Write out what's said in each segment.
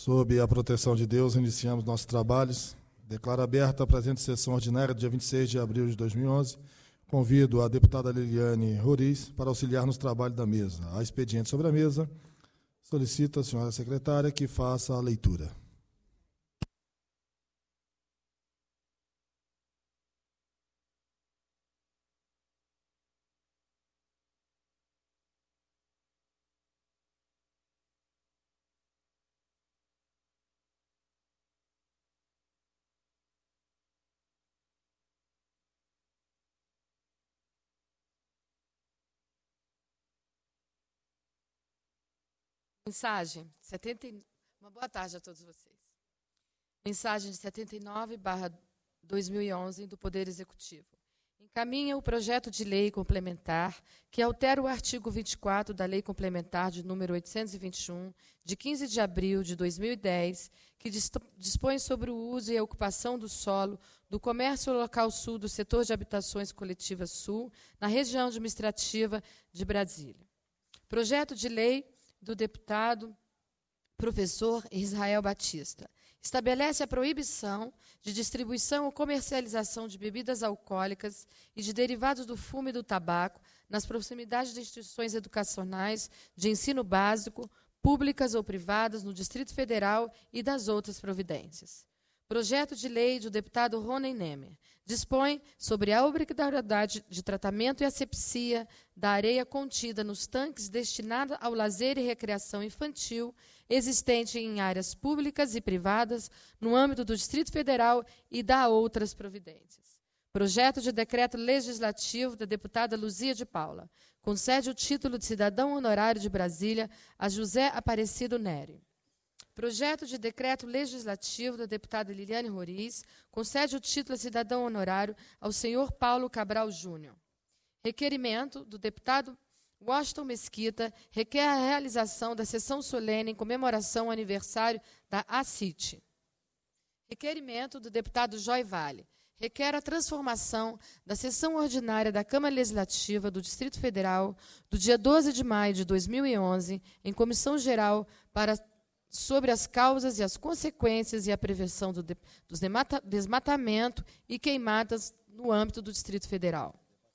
Sob a proteção de Deus, iniciamos nossos trabalhos. Declaro aberta a presente sessão ordinária do dia 26 de abril de 2011. Convido a deputada Liliane Roriz para auxiliar nos trabalhos da mesa. Há expediente sobre a mesa. Solicito a senhora secretária que faça a leitura. Mensagem 70. Uma boa tarde a todos vocês. Mensagem de 79/2011 do Poder Executivo. Encaminha o projeto de lei complementar que altera o artigo 24 da Lei Complementar de número 821, de 15 de abril de 2010, que dispõe sobre o uso e a ocupação do solo do Comércio Local Sul do Setor de Habitações Coletivas Sul, na região administrativa de Brasília. Projeto de lei do deputado professor Israel Batista. Estabelece a proibição de distribuição ou comercialização de bebidas alcoólicas e de derivados do fumo e do tabaco nas proximidades de instituições educacionais de ensino básico, públicas ou privadas, no Distrito Federal e das outras providências. Projeto de lei do deputado Rony Nemer dispõe sobre a obrigatoriedade de tratamento e asepsia da areia contida nos tanques destinada ao lazer e recreação infantil existente em áreas públicas e privadas no âmbito do Distrito Federal e da outras providências. Projeto de decreto legislativo da deputada Luzia de Paula concede o título de cidadão honorário de Brasília a José Aparecido Neri. Projeto de decreto legislativo da deputada Liliane Roriz concede o título de cidadão honorário ao senhor Paulo Cabral Júnior. Requerimento do deputado Washington Mesquita requer a realização da sessão solene em comemoração ao aniversário da ACIT. Requerimento do deputado Joy Vale requer a transformação da sessão ordinária da Câmara Legislativa do Distrito Federal do dia 12 de maio de 2011 em comissão geral sobre as causas e as consequências e a prevenção do desmatamento e queimadas no âmbito do Distrito Federal.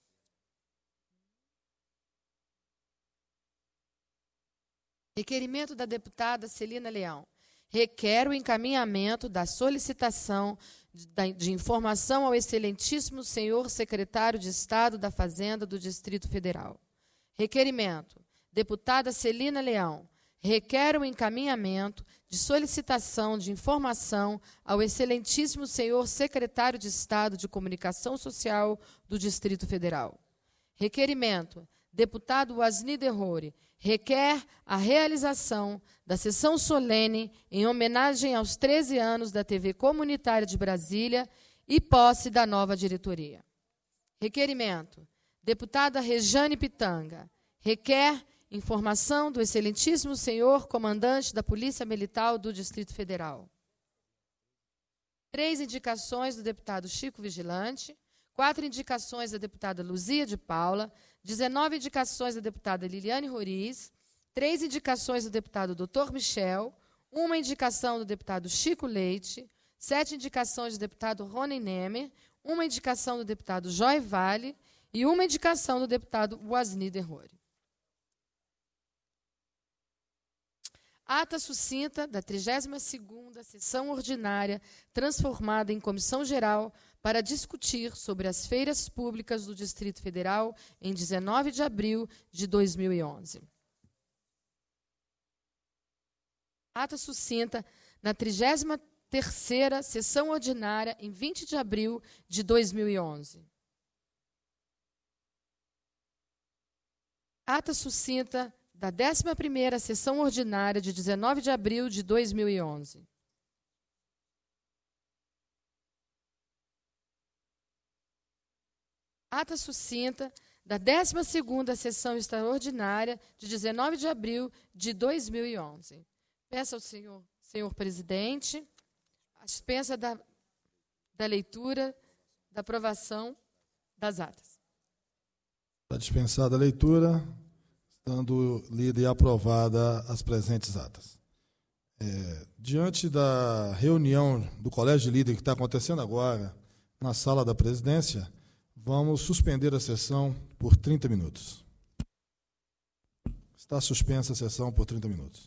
Requerimento da deputada Celina Leão. Requer o encaminhamento da solicitação de informação ao excelentíssimo senhor secretário de Estado da Fazenda do Distrito Federal. Requerimento. Deputada Celina Leão. Requer o encaminhamento de solicitação de informação ao excelentíssimo senhor secretário de Estado de Comunicação Social do Distrito Federal. Requerimento. Deputado Wasni Derrori requer a realização da sessão solene em homenagem aos 13 anos da TV Comunitária de Brasília e posse da nova diretoria. Requerimento. Deputada Rejane Pitanga requer informação do excelentíssimo senhor comandante da Polícia Militar do Distrito Federal. 3 indicações do deputado Chico Vigilante, 4 indicações da deputada Luzia de Paula, 19 indicações da deputada Liliane Roriz, 3 indicações do deputado Dr. Michel, 1 indicação do deputado Chico Leite, 7 indicações do deputado Rony Nemer, 1 indicação do deputado Joy Vale e 1 indicação do deputado Wasni Derrori. Ata sucinta da 32ª sessão ordinária, transformada em comissão geral para discutir sobre as feiras públicas do Distrito Federal em 19 de abril de 2011. Ata sucinta na 33ª sessão ordinária em 20 de abril de 2011. Ata sucinta da 11ª sessão ordinária de 19 de abril de 2011. Ata sucinta da 12ª sessão extraordinária de 19 de abril de 2011. Peço ao senhor presidente a dispensa da leitura, da aprovação das atas. Está dispensada a leitura, estando lida e aprovada as presentes atas. Diante da reunião do Colégio de Líder que está acontecendo agora na sala da presidência, vamos suspender a sessão por 30 minutos. Está suspensa a sessão por 30 minutos.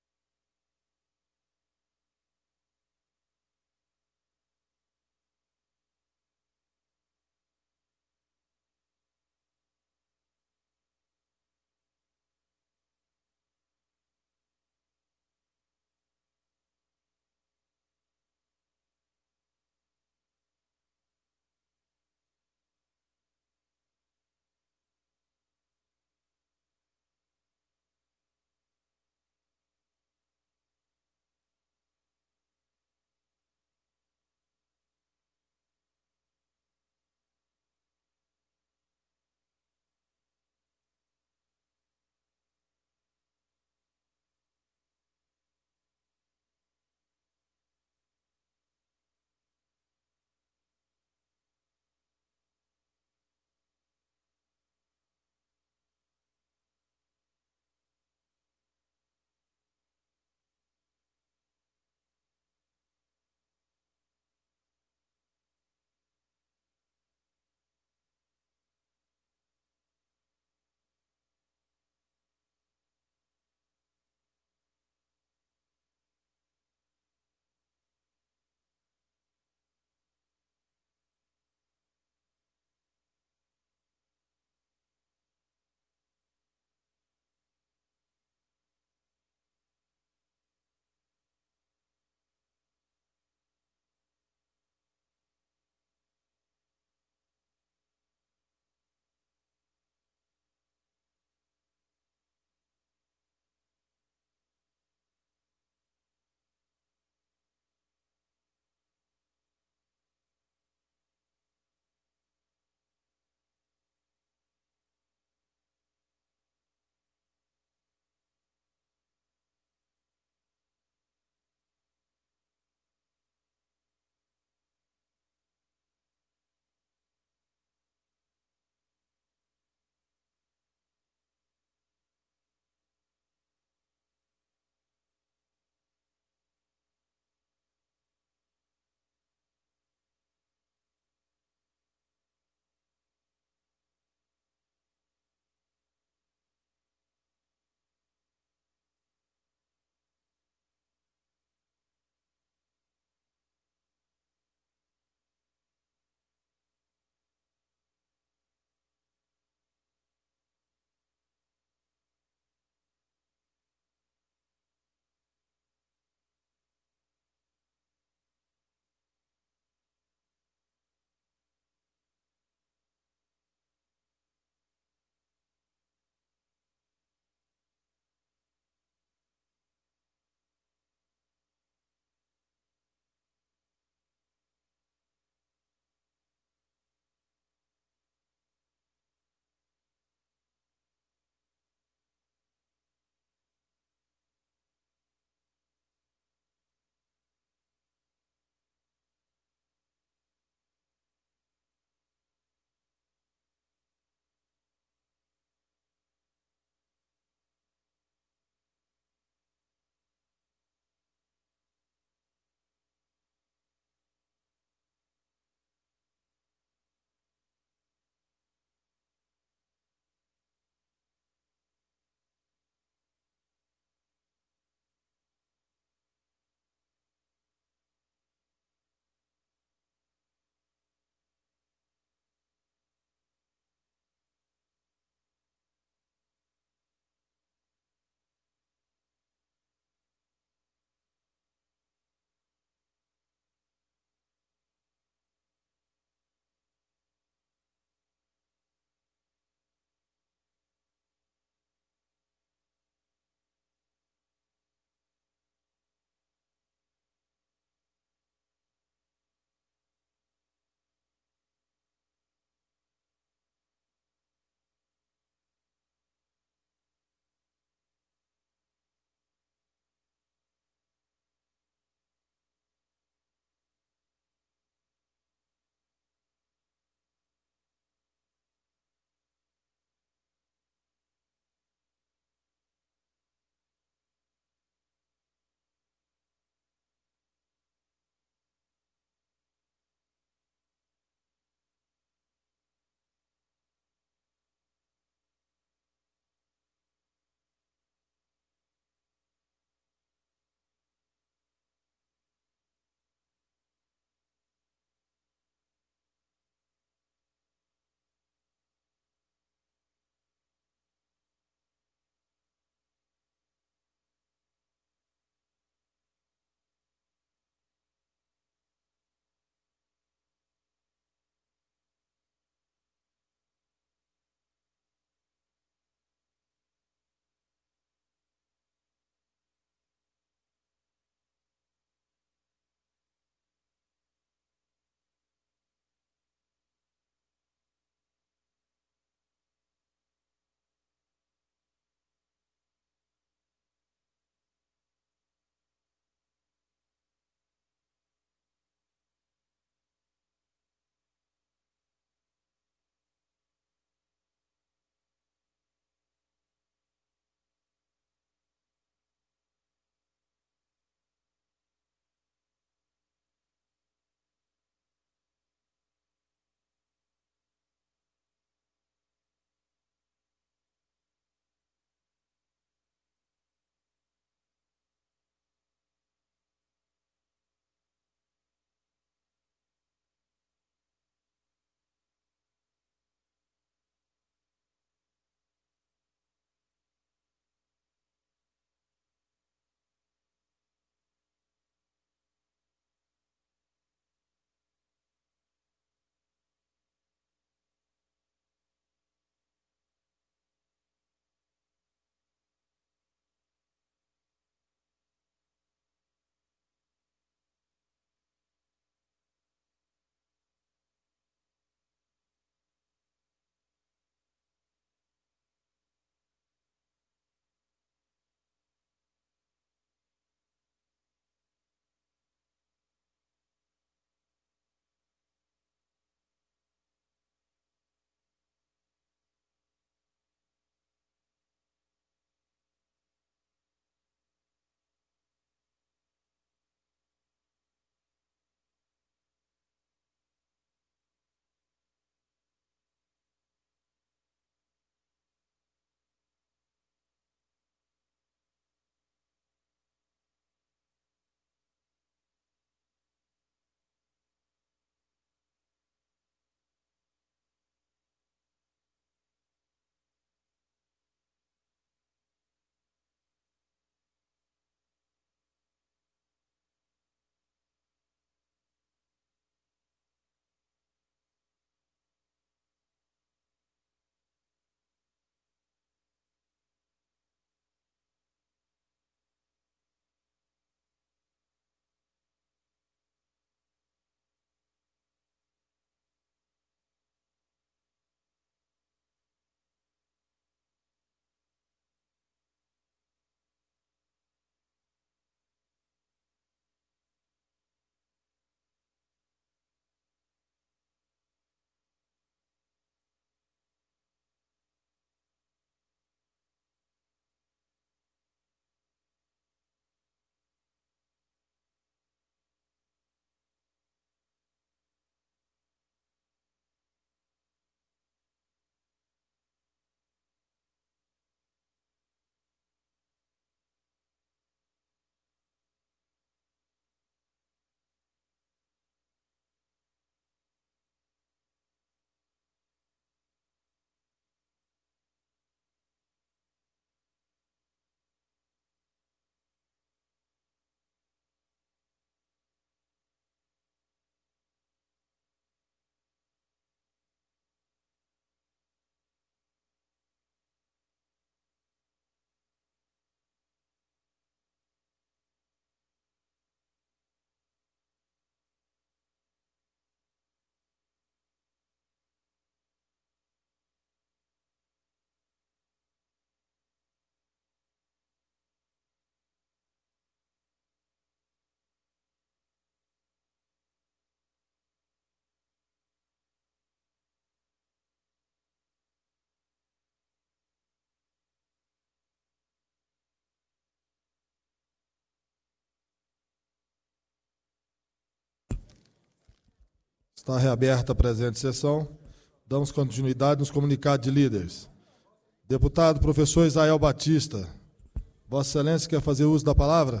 Está reaberta a presente sessão. Damos continuidade nos comunicados de líderes. Deputado professor Israel Batista, Vossa Excelência quer fazer uso da palavra?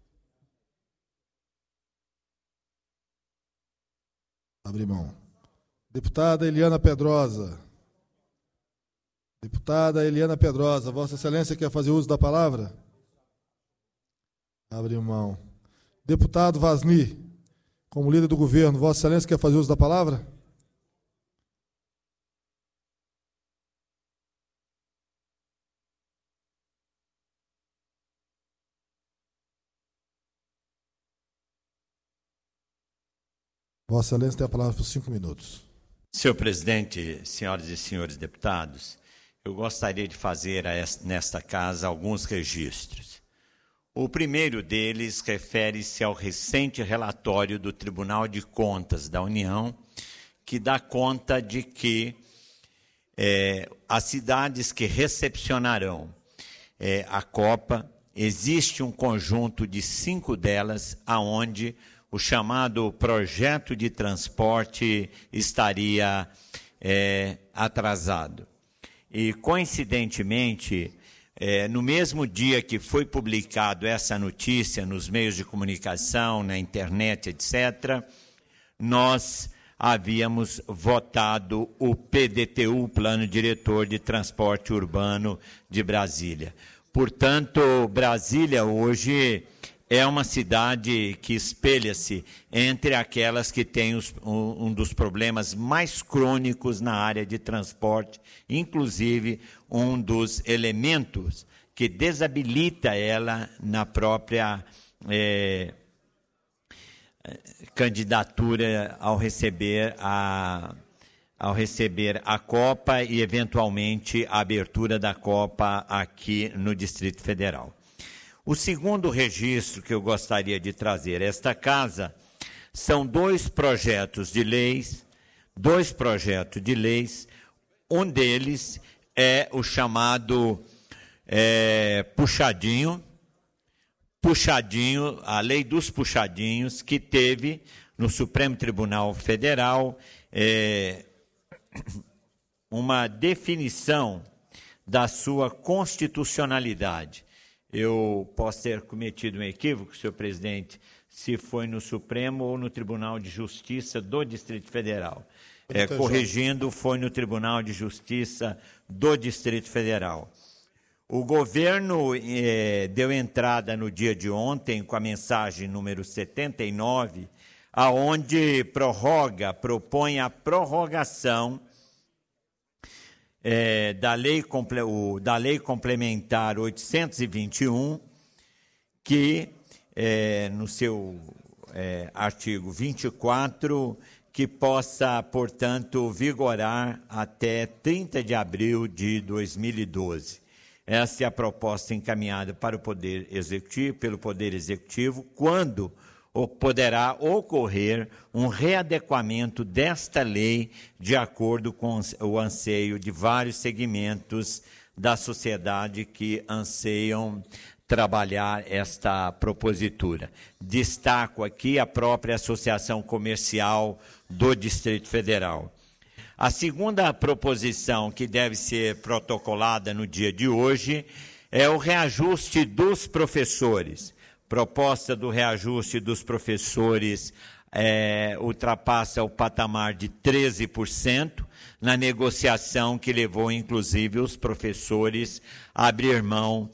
Abre mão. Deputada Eliana Pedrosa. Deputada Eliana Pedrosa, Vossa Excelência quer fazer uso da palavra? Abre mão. Deputado Vasni, como líder do governo, Vossa Excelência quer fazer uso da palavra? Vossa Excelência tem a palavra por 5 minutos. Senhor presidente, senhoras e senhores deputados, eu gostaria de fazer nesta casa alguns registros. O primeiro deles refere-se ao recente relatório do Tribunal de Contas da União, que dá conta de que as cidades que recepcionarão a Copa, existe um conjunto de 5 delas, aonde o chamado projeto de transporte estaria atrasado. E, coincidentemente, no mesmo dia que foi publicado essa notícia nos meios de comunicação, na internet, etc., nós havíamos votado o PDTU, Plano Diretor de Transporte Urbano de Brasília. Portanto, Brasília hoje é uma cidade que espelha-se entre aquelas que têm um dos problemas mais crônicos na área de transporte, inclusive um dos elementos que desabilita ela na própria candidatura ao receber a Copa e, eventualmente, a abertura da Copa aqui no Distrito Federal. O segundo registro que eu gostaria de trazer a esta casa são 2 projetos de leis, um deles é o chamado puxadinho, a lei dos puxadinhos, que teve no Supremo Tribunal Federal uma definição da sua constitucionalidade. Eu posso ter cometido um equívoco, senhor presidente, se foi no Supremo ou no Tribunal de Justiça do Distrito Federal. Corrigindo, foi no Tribunal de Justiça do Distrito Federal. O governo deu entrada no dia de ontem com a mensagem número 79, aonde propõe a prorrogação da lei complementar 821, que no seu artigo 24, que possa, portanto, vigorar até 30 de abril de 2012. Essa é a proposta encaminhada para pelo Poder Executivo, quando poderá ocorrer um readequamento desta lei de acordo com o anseio de vários segmentos da sociedade que anseiam trabalhar esta propositura. Destaco aqui a própria Associação Comercial do Distrito Federal. A segunda proposição que deve ser protocolada no dia de hoje é o reajuste dos professores. Proposta do reajuste dos professores ultrapassa o patamar de 13%, na negociação que levou, inclusive, os professores a abrir mão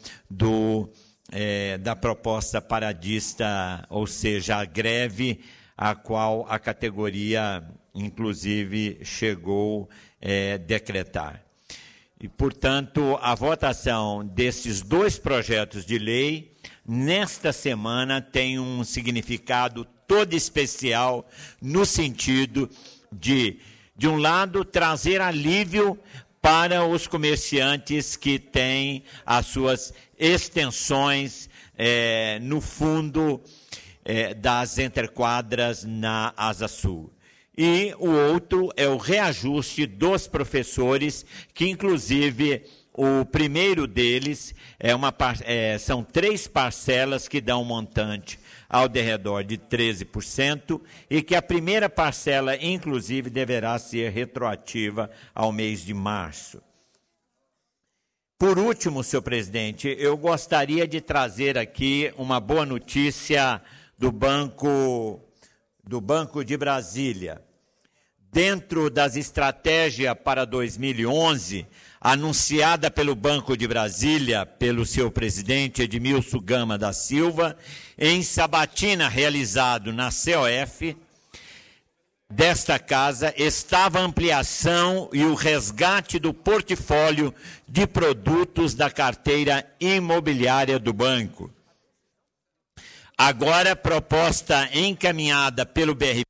da proposta paradista, ou seja, a greve a qual a categoria, inclusive, chegou a decretar. E, portanto, a votação desses 2 projetos de lei, nesta semana, tem um significado todo especial no sentido de um lado, trazer alívio para os comerciantes que têm as suas extensões no fundo das interquadras na Asa Sul. E o outro é o reajuste dos professores, que, inclusive, o primeiro deles são 3 parcelas que dão um montante ao derredor de 13%, e que a primeira parcela, inclusive, deverá ser retroativa ao mês de março. Por último, senhor presidente, eu gostaria de trazer aqui uma boa notícia do Banco de Brasília. Dentro das estratégias para 2011, anunciada pelo Banco de Brasília, pelo seu presidente Edmilson Gama da Silva, em sabatina realizado na COF desta casa, estava a ampliação e o resgate do portfólio de produtos da carteira imobiliária do banco. Agora, proposta encaminhada pelo BRB,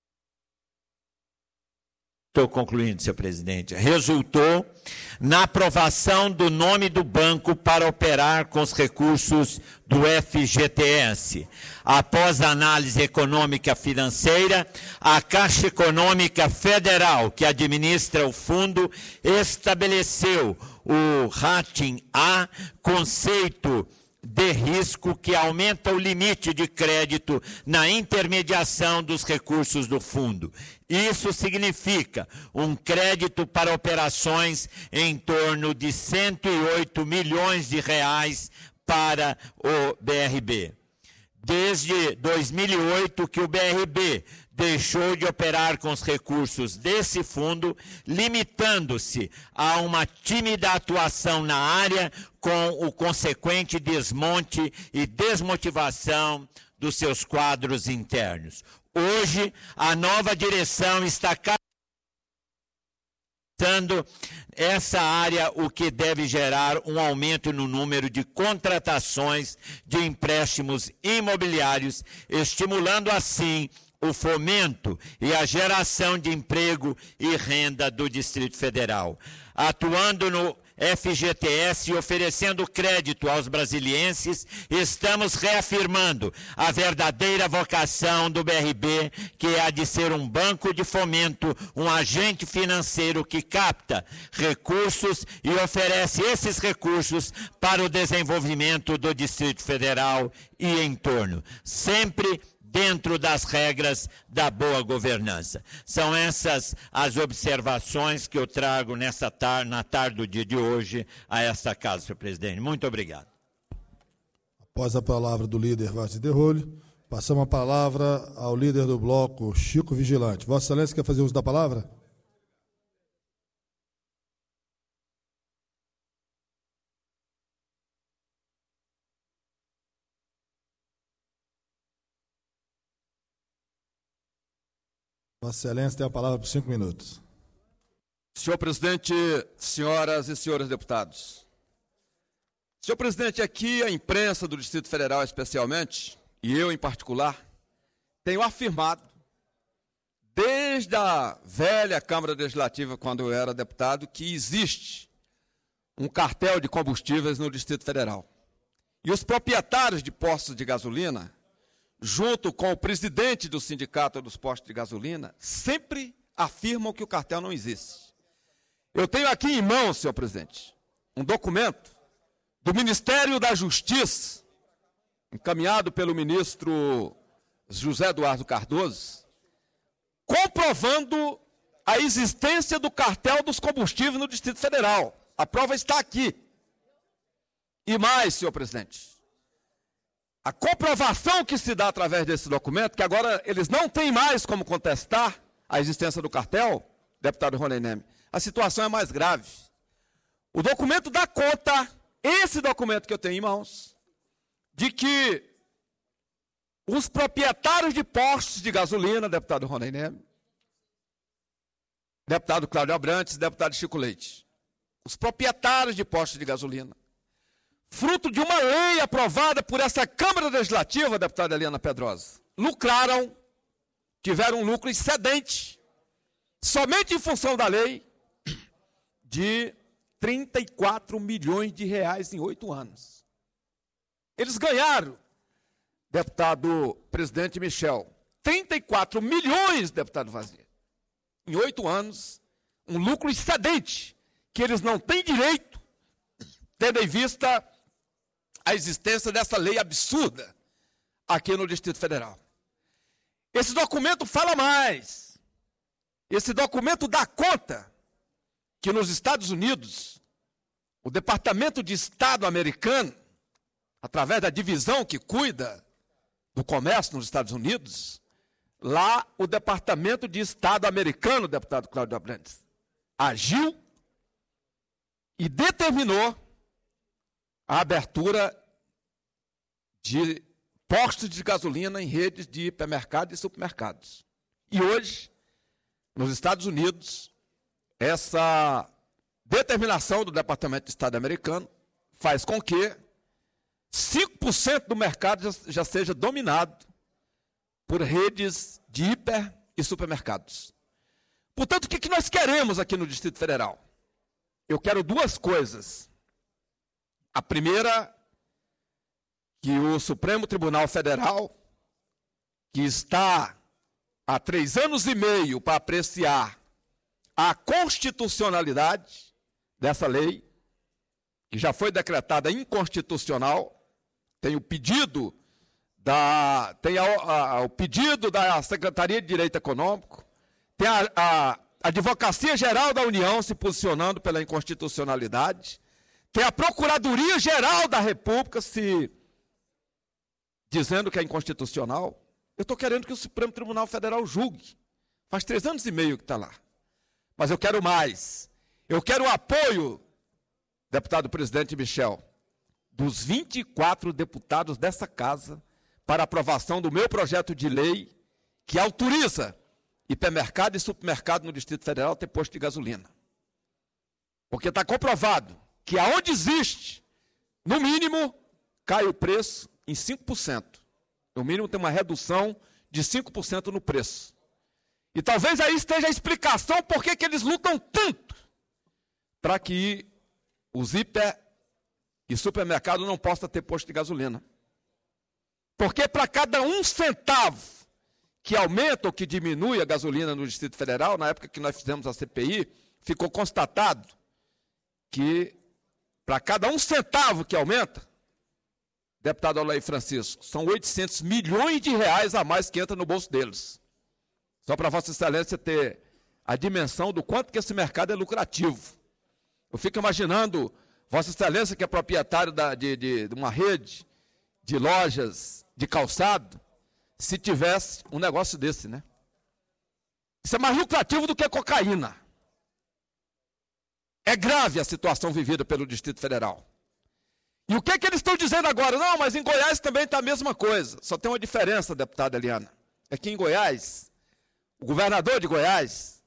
estou concluindo, senhor presidente, resultou na aprovação do nome do banco para operar com os recursos do FGTS. Após a análise econômica financeira, a Caixa Econômica Federal, que administra o fundo, estabeleceu o rating A, conceito de risco que aumenta o limite de crédito na intermediação dos recursos do fundo. Isso significa um crédito para operações em torno de 108 milhões de reais para o BRB. Desde 2008 que o BRB deixou de operar com os recursos desse fundo, limitando-se a uma tímida atuação na área com o consequente desmonte e desmotivação dos seus quadros internos. Hoje, a nova direção está capacitando essa área, o que deve gerar um aumento no número de contratações de empréstimos imobiliários, estimulando assim o fomento e a geração de emprego e renda do Distrito Federal. Atuando no FGTS e oferecendo crédito aos brasilienses, estamos reafirmando a verdadeira vocação do BRB, que é a de ser um banco de fomento, um agente financeiro que capta recursos e oferece esses recursos para o desenvolvimento do Distrito Federal e entorno, sempre dentro das regras da boa governança. São essas as observações que eu trago na tarde do dia de hoje a esta casa, senhor presidente. Muito obrigado. Após a palavra do líder Vaz de Rolho, passamos a palavra ao líder do bloco, Chico Vigilante. Vossa Excelência quer fazer uso da palavra? Vossa Excelência tem a palavra por 5 minutos. Senhor presidente, senhoras e senhores deputados. Senhor presidente, aqui a imprensa do Distrito Federal especialmente, e eu em particular, tenho afirmado, desde a velha Câmara Legislativa, quando eu era deputado, que existe um cartel de combustíveis no Distrito Federal. E os proprietários de postos de gasolina, junto com o presidente do Sindicato dos Postos de Gasolina, sempre afirmam que o cartel não existe. Eu tenho aqui em mãos, senhor presidente, um documento do Ministério da Justiça, encaminhado pelo ministro José Eduardo Cardoso, comprovando a existência do cartel dos combustíveis no Distrito Federal. A prova está aqui. E mais, senhor presidente, a comprovação que se dá através desse documento, que agora eles não têm mais como contestar a existência do cartel, deputado Rony Neme, a situação é mais grave. O documento dá conta, esse documento que eu tenho em mãos, de que os proprietários de postos de gasolina, deputado Rony Neme, deputado Cláudio Abrantes, deputado Chico Leite, os proprietários de postos de gasolina, fruto de uma lei aprovada por essa Câmara Legislativa, deputada Eliana Pedrosa, lucraram, tiveram um lucro excedente, somente em função da lei, de 34 milhões de reais em 8 anos. Eles ganharam, deputado presidente Michel, 34 milhões, deputado Vazia, em 8 anos, um lucro excedente, que eles não têm direito, tendo em vista a existência dessa lei absurda, aqui no Distrito Federal. Esse documento fala mais. Esse documento dá conta que nos Estados Unidos, o Departamento de Estado americano, através da divisão que cuida do comércio nos Estados Unidos, lá o Departamento de Estado americano, deputado Cláudio Abrantes, agiu e determinou a abertura de postos de gasolina em redes de hipermercados e supermercados. E hoje, nos Estados Unidos, essa determinação do Departamento de Estado americano faz com que 5% do mercado já seja dominado por redes de hiper e supermercados. Portanto, o que nós queremos aqui no Distrito Federal? Eu quero duas coisas. A primeira, que o Supremo Tribunal Federal, que está há 3 anos e meio para apreciar a constitucionalidade dessa lei, que já foi decretada inconstitucional, tem o pedido o pedido da Secretaria de Direito Econômico, tem a Advocacia Geral da União se posicionando pela inconstitucionalidade, tem a Procuradoria Geral da República se dizendo que é inconstitucional. Eu estou querendo que o Supremo Tribunal Federal julgue. Faz 3 anos e meio que está lá. Mas eu quero mais. Eu quero o apoio, deputado presidente Michel, dos 24 deputados dessa casa para aprovação do meu projeto de lei que autoriza hipermercado e supermercado no Distrito Federal ter posto de gasolina. Porque está comprovado que aonde existe, no mínimo, cai o preço em 5%. No mínimo tem uma redução de 5% no preço. E talvez aí esteja a explicação por que eles lutam tanto para que os hiper e supermercados não possam ter posto de gasolina. Porque para cada 1 centavo que aumenta ou que diminui a gasolina no Distrito Federal, na época que nós fizemos a CPI, ficou constatado que para cada 1 centavo que aumenta, deputado Olair Francisco, são 800 milhões de reais a mais que entra no bolso deles. Só para Vossa Excelência ter a dimensão do quanto que esse mercado é lucrativo. Eu fico imaginando Vossa Excelência, que é proprietário de uma rede de lojas de calçado, se tivesse um negócio desse, né? Isso é mais lucrativo do que a cocaína. É grave a situação vivida pelo Distrito Federal. E o que eles estão dizendo agora? Não, mas em Goiás também está a mesma coisa. Só tem uma diferença, deputada Eliana. É que em Goiás, o governador de Goiás,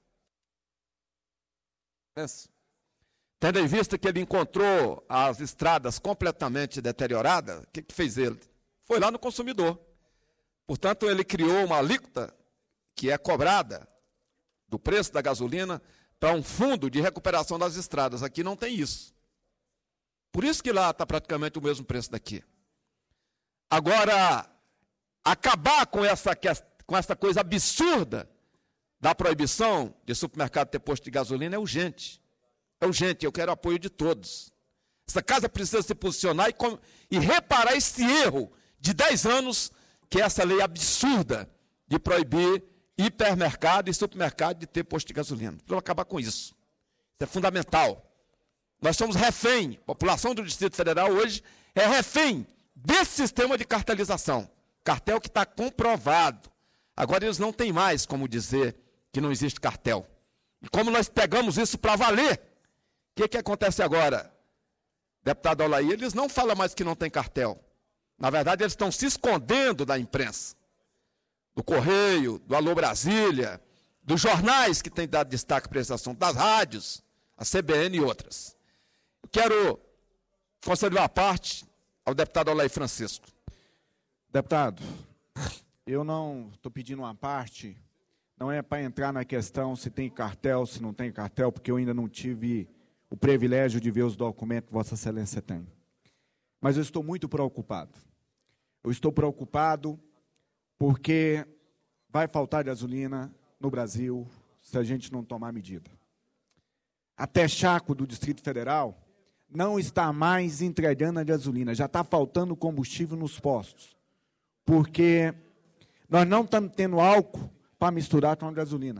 tendo em vista que ele encontrou as estradas completamente deterioradas, o que fez ele? Foi lá no consumidor. Portanto, ele criou uma alíquota que é cobrada do preço da gasolina para um fundo de recuperação das estradas. Aqui não tem isso. Por isso que lá está praticamente o mesmo preço daqui. Agora, acabar com essa coisa absurda da proibição de supermercado ter posto de gasolina é urgente. É urgente, eu quero o apoio de todos. Essa casa precisa se posicionar e reparar esse erro de 10 anos, que é essa lei absurda de proibir hipermercado e supermercado de ter posto de gasolina. Precisamos acabar com isso. Isso é fundamental. Nós somos refém, a população do Distrito Federal hoje é refém desse sistema de cartelização. Cartel que está comprovado. Agora eles não têm mais como dizer que não existe cartel. E como nós pegamos isso para valer, o que acontece agora? Deputado Olair, eles não falam mais que não tem cartel. Na verdade, eles estão se escondendo da imprensa, do Correio, do Alô Brasília, dos jornais que têm dado destaque para esse assunto, das rádios, a CBN e outras. Eu quero conceder uma parte ao deputado Olair Francisco. Deputado, eu não estou pedindo uma parte, não é para entrar na questão se tem cartel, se não tem cartel, porque eu ainda não tive o privilégio de ver os documentos que Vossa Excelência tem. Mas eu estou muito preocupado. Eu estou preocupado porque vai faltar gasolina no Brasil se a gente não tomar medida. A Texaco do Distrito Federal não está mais entregando a gasolina, já está faltando combustível nos postos. porque nós não estamos tendo álcool para misturar com a gasolina.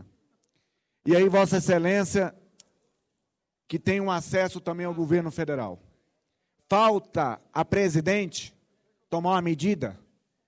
E aí, Vossa Excelência, que tem um acesso também ao governo federal, falta a presidente tomar uma medida,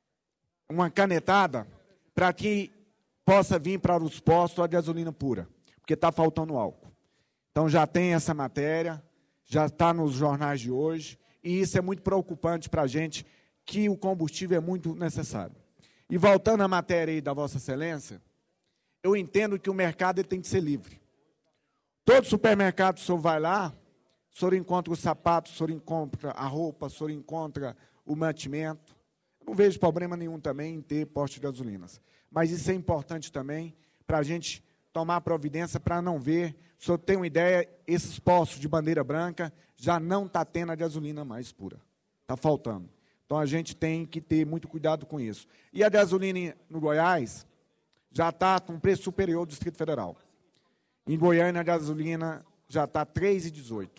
uma canetada, para que possa vir para os postos a gasolina pura, porque está faltando álcool. Então, já tem essa matéria, já está nos jornais de hoje, e isso é muito preocupante para a gente, que o combustível é muito necessário. E voltando à matéria aí da Vossa Excelência, eu entendo que o mercado ele tem que ser livre. Todo supermercado, o senhor vai lá, o senhor encontra os sapatos, o senhor encontra a roupa, o senhor encontra o mantimento. Eu não vejo problema nenhum também em ter postos de gasolinas. Mas isso é importante também para a gente tomar providência para não ver. O senhor tem uma ideia, esses postos de bandeira branca já não está tendo a gasolina mais pura. Está faltando. Então, a gente tem que ter muito cuidado com isso. E a gasolina no Goiás já está com um preço superior ao Distrito Federal. Em Goiânia, a gasolina já está R$ 3,18.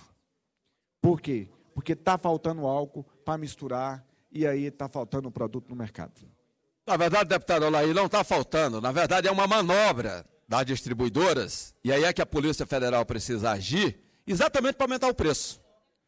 Por quê? Porque está faltando álcool para misturar e aí está faltando o produto no mercado. Na verdade, deputado Olaí, não está faltando. Na verdade, é uma manobra das distribuidoras, e aí é que a Polícia Federal precisa agir, exatamente para aumentar o preço.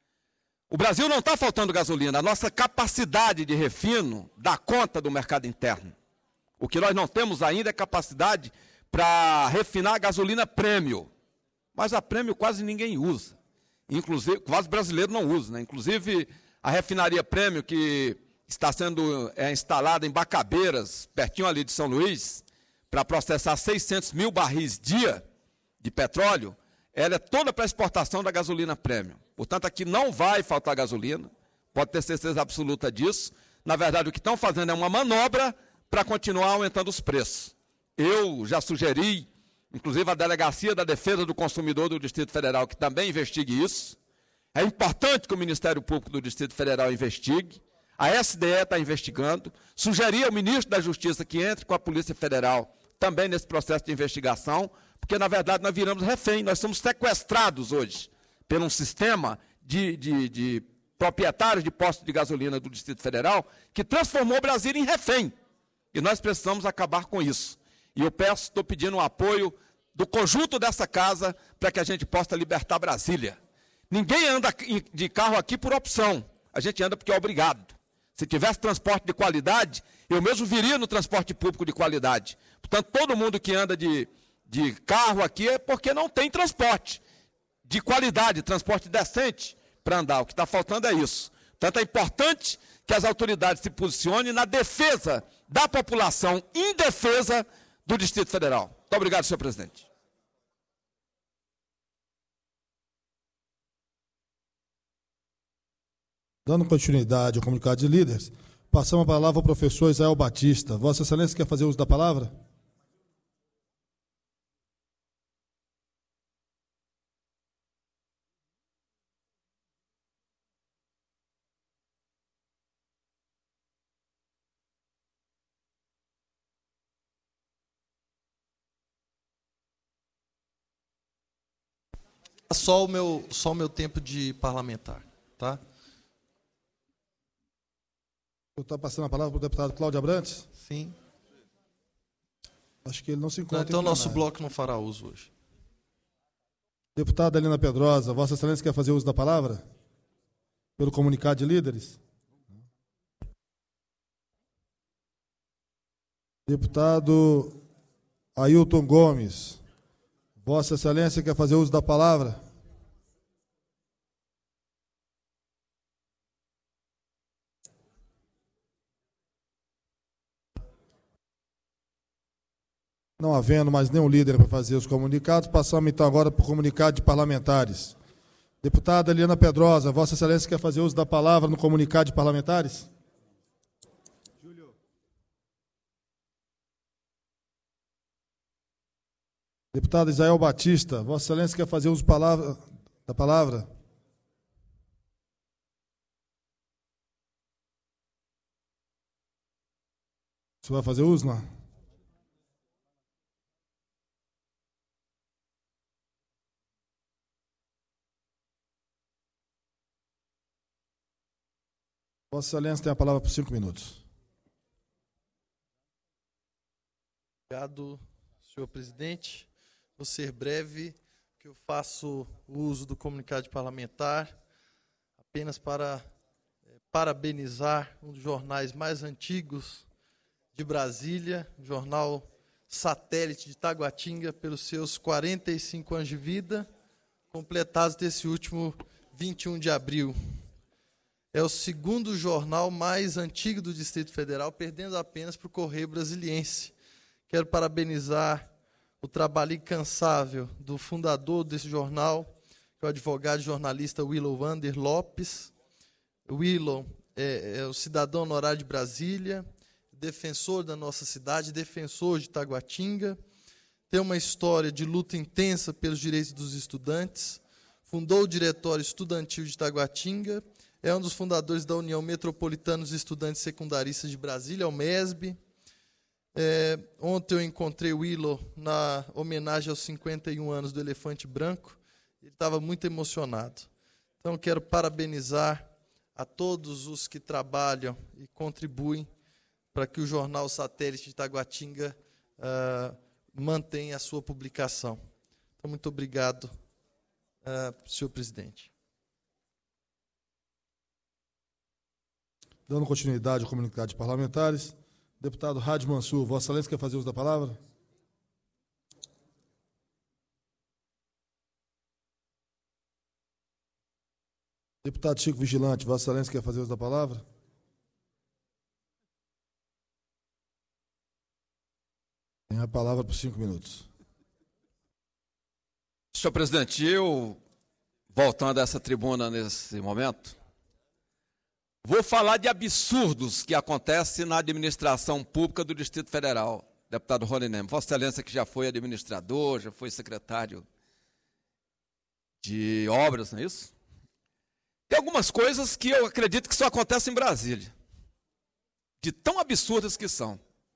O Brasil não está faltando gasolina, a nossa capacidade de refino dá conta do mercado interno. O que nós não temos ainda é capacidade para refinar a gasolina premium. Mas a premium quase ninguém usa. Inclusive, quase brasileiro não usa, né? Inclusive, a refinaria premium que está sendo instalada em Bacabeiras, pertinho ali de São Luís, para processar 600 mil barris dia de petróleo, ela é toda para exportação da gasolina premium. Portanto, aqui não vai faltar gasolina, pode ter certeza absoluta disso. Na verdade, o que estão fazendo é uma manobra para continuar aumentando os preços. Eu já sugeri, inclusive a Delegacia da Defesa do Consumidor do Distrito Federal, que também investigue isso. É importante que o Ministério Público do Distrito Federal investigue. A SDE está investigando. Sugeri ao ministro da Justiça que entre com a Polícia Federal também nesse processo de investigação, porque, na verdade, nós viramos refém, nós somos sequestrados hoje por um sistema de proprietários de postos de gasolina do Distrito Federal que transformou o Brasil em refém. E nós precisamos acabar com isso. E eu estou pedindo o apoio do conjunto dessa casa para que a gente possa libertar Brasília. Ninguém anda de carro aqui por opção, a gente anda porque é obrigado. Se tivesse transporte de qualidade, eu mesmo viria no transporte público de qualidade. Portanto, todo mundo que anda de carro aqui é porque não tem transporte de qualidade, transporte decente para andar. O que está faltando é isso. Portanto, é importante que as autoridades se posicionem na defesa da população indefesa do Distrito Federal. Muito obrigado, senhor presidente. Dando continuidade ao comunicado de líderes, passamos a palavra ao professor Israel Batista. Vossa Excelência quer fazer uso da palavra? Só o meu tempo de parlamentar, tá? Está passando a palavra para o deputado Cláudio Abrantes? Sim. Acho que ele não se encontra. Então, o nosso bloco não fará uso hoje. Deputada Helena Pedrosa, Vossa Excelência quer fazer uso da palavra? Pelo comunicado de líderes? Deputado Ailton Gomes, Vossa Excelência quer fazer uso da palavra? Não havendo mais nenhum líder para fazer os comunicados, passamos então agora para o comunicado de parlamentares. Deputada Eliana Pedrosa, Vossa Excelência quer fazer uso da palavra no comunicado de parlamentares? Deputado Israel Batista, Vossa Excelência quer fazer uso da palavra? Você vai fazer uso, não? Vossa Excelência tem a palavra por 5 minutos. Obrigado, senhor presidente. Vou ser breve, que eu faço o uso do comunicado parlamentar apenas para parabenizar um dos jornais mais antigos de Brasília, o jornal Satélite de Taguatinga, pelos seus 45 anos de vida, completados desse último 21 de abril. É o segundo jornal mais antigo do Distrito Federal, perdendo apenas para o Correio Brasiliense. Quero parabenizar o trabalho incansável do fundador desse jornal, que é o advogado e jornalista Willow Wander Lopes. O Willow é o cidadão honorário de Brasília, defensor da nossa cidade, defensor de Taguatinga, tem uma história de luta intensa pelos direitos dos estudantes, fundou o Diretório Estudantil de Taguatinga, é um dos fundadores da União Metropolitana dos Estudantes Secundaristas de Brasília, o MESB. Ontem eu encontrei o Willow na homenagem aos 51 anos do Elefante Branco, ele estava muito emocionado. Então, quero parabenizar a todos os que trabalham e contribuem para que o jornal Satélite de Taguatinga mantenha a sua publicação. Então, muito obrigado, senhor presidente. Dando continuidade ao comunicado de parlamentares, deputado Hadi Mansur, Vossa Excelência quer fazer uso da palavra? Deputado Chico Vigilante, Vossa Excelência quer fazer uso da palavra? Tem a palavra por 5 minutos. Senhor presidente, eu, voltando a essa tribuna nesse momento, vou falar de absurdos que acontecem na administração pública do Distrito Federal. Deputado Rony Neme, Vossa Excelência que já foi administrador, já foi secretário de obras, não é isso? Tem algumas coisas que eu acredito que só acontecem em Brasília, de tão absurdas que são.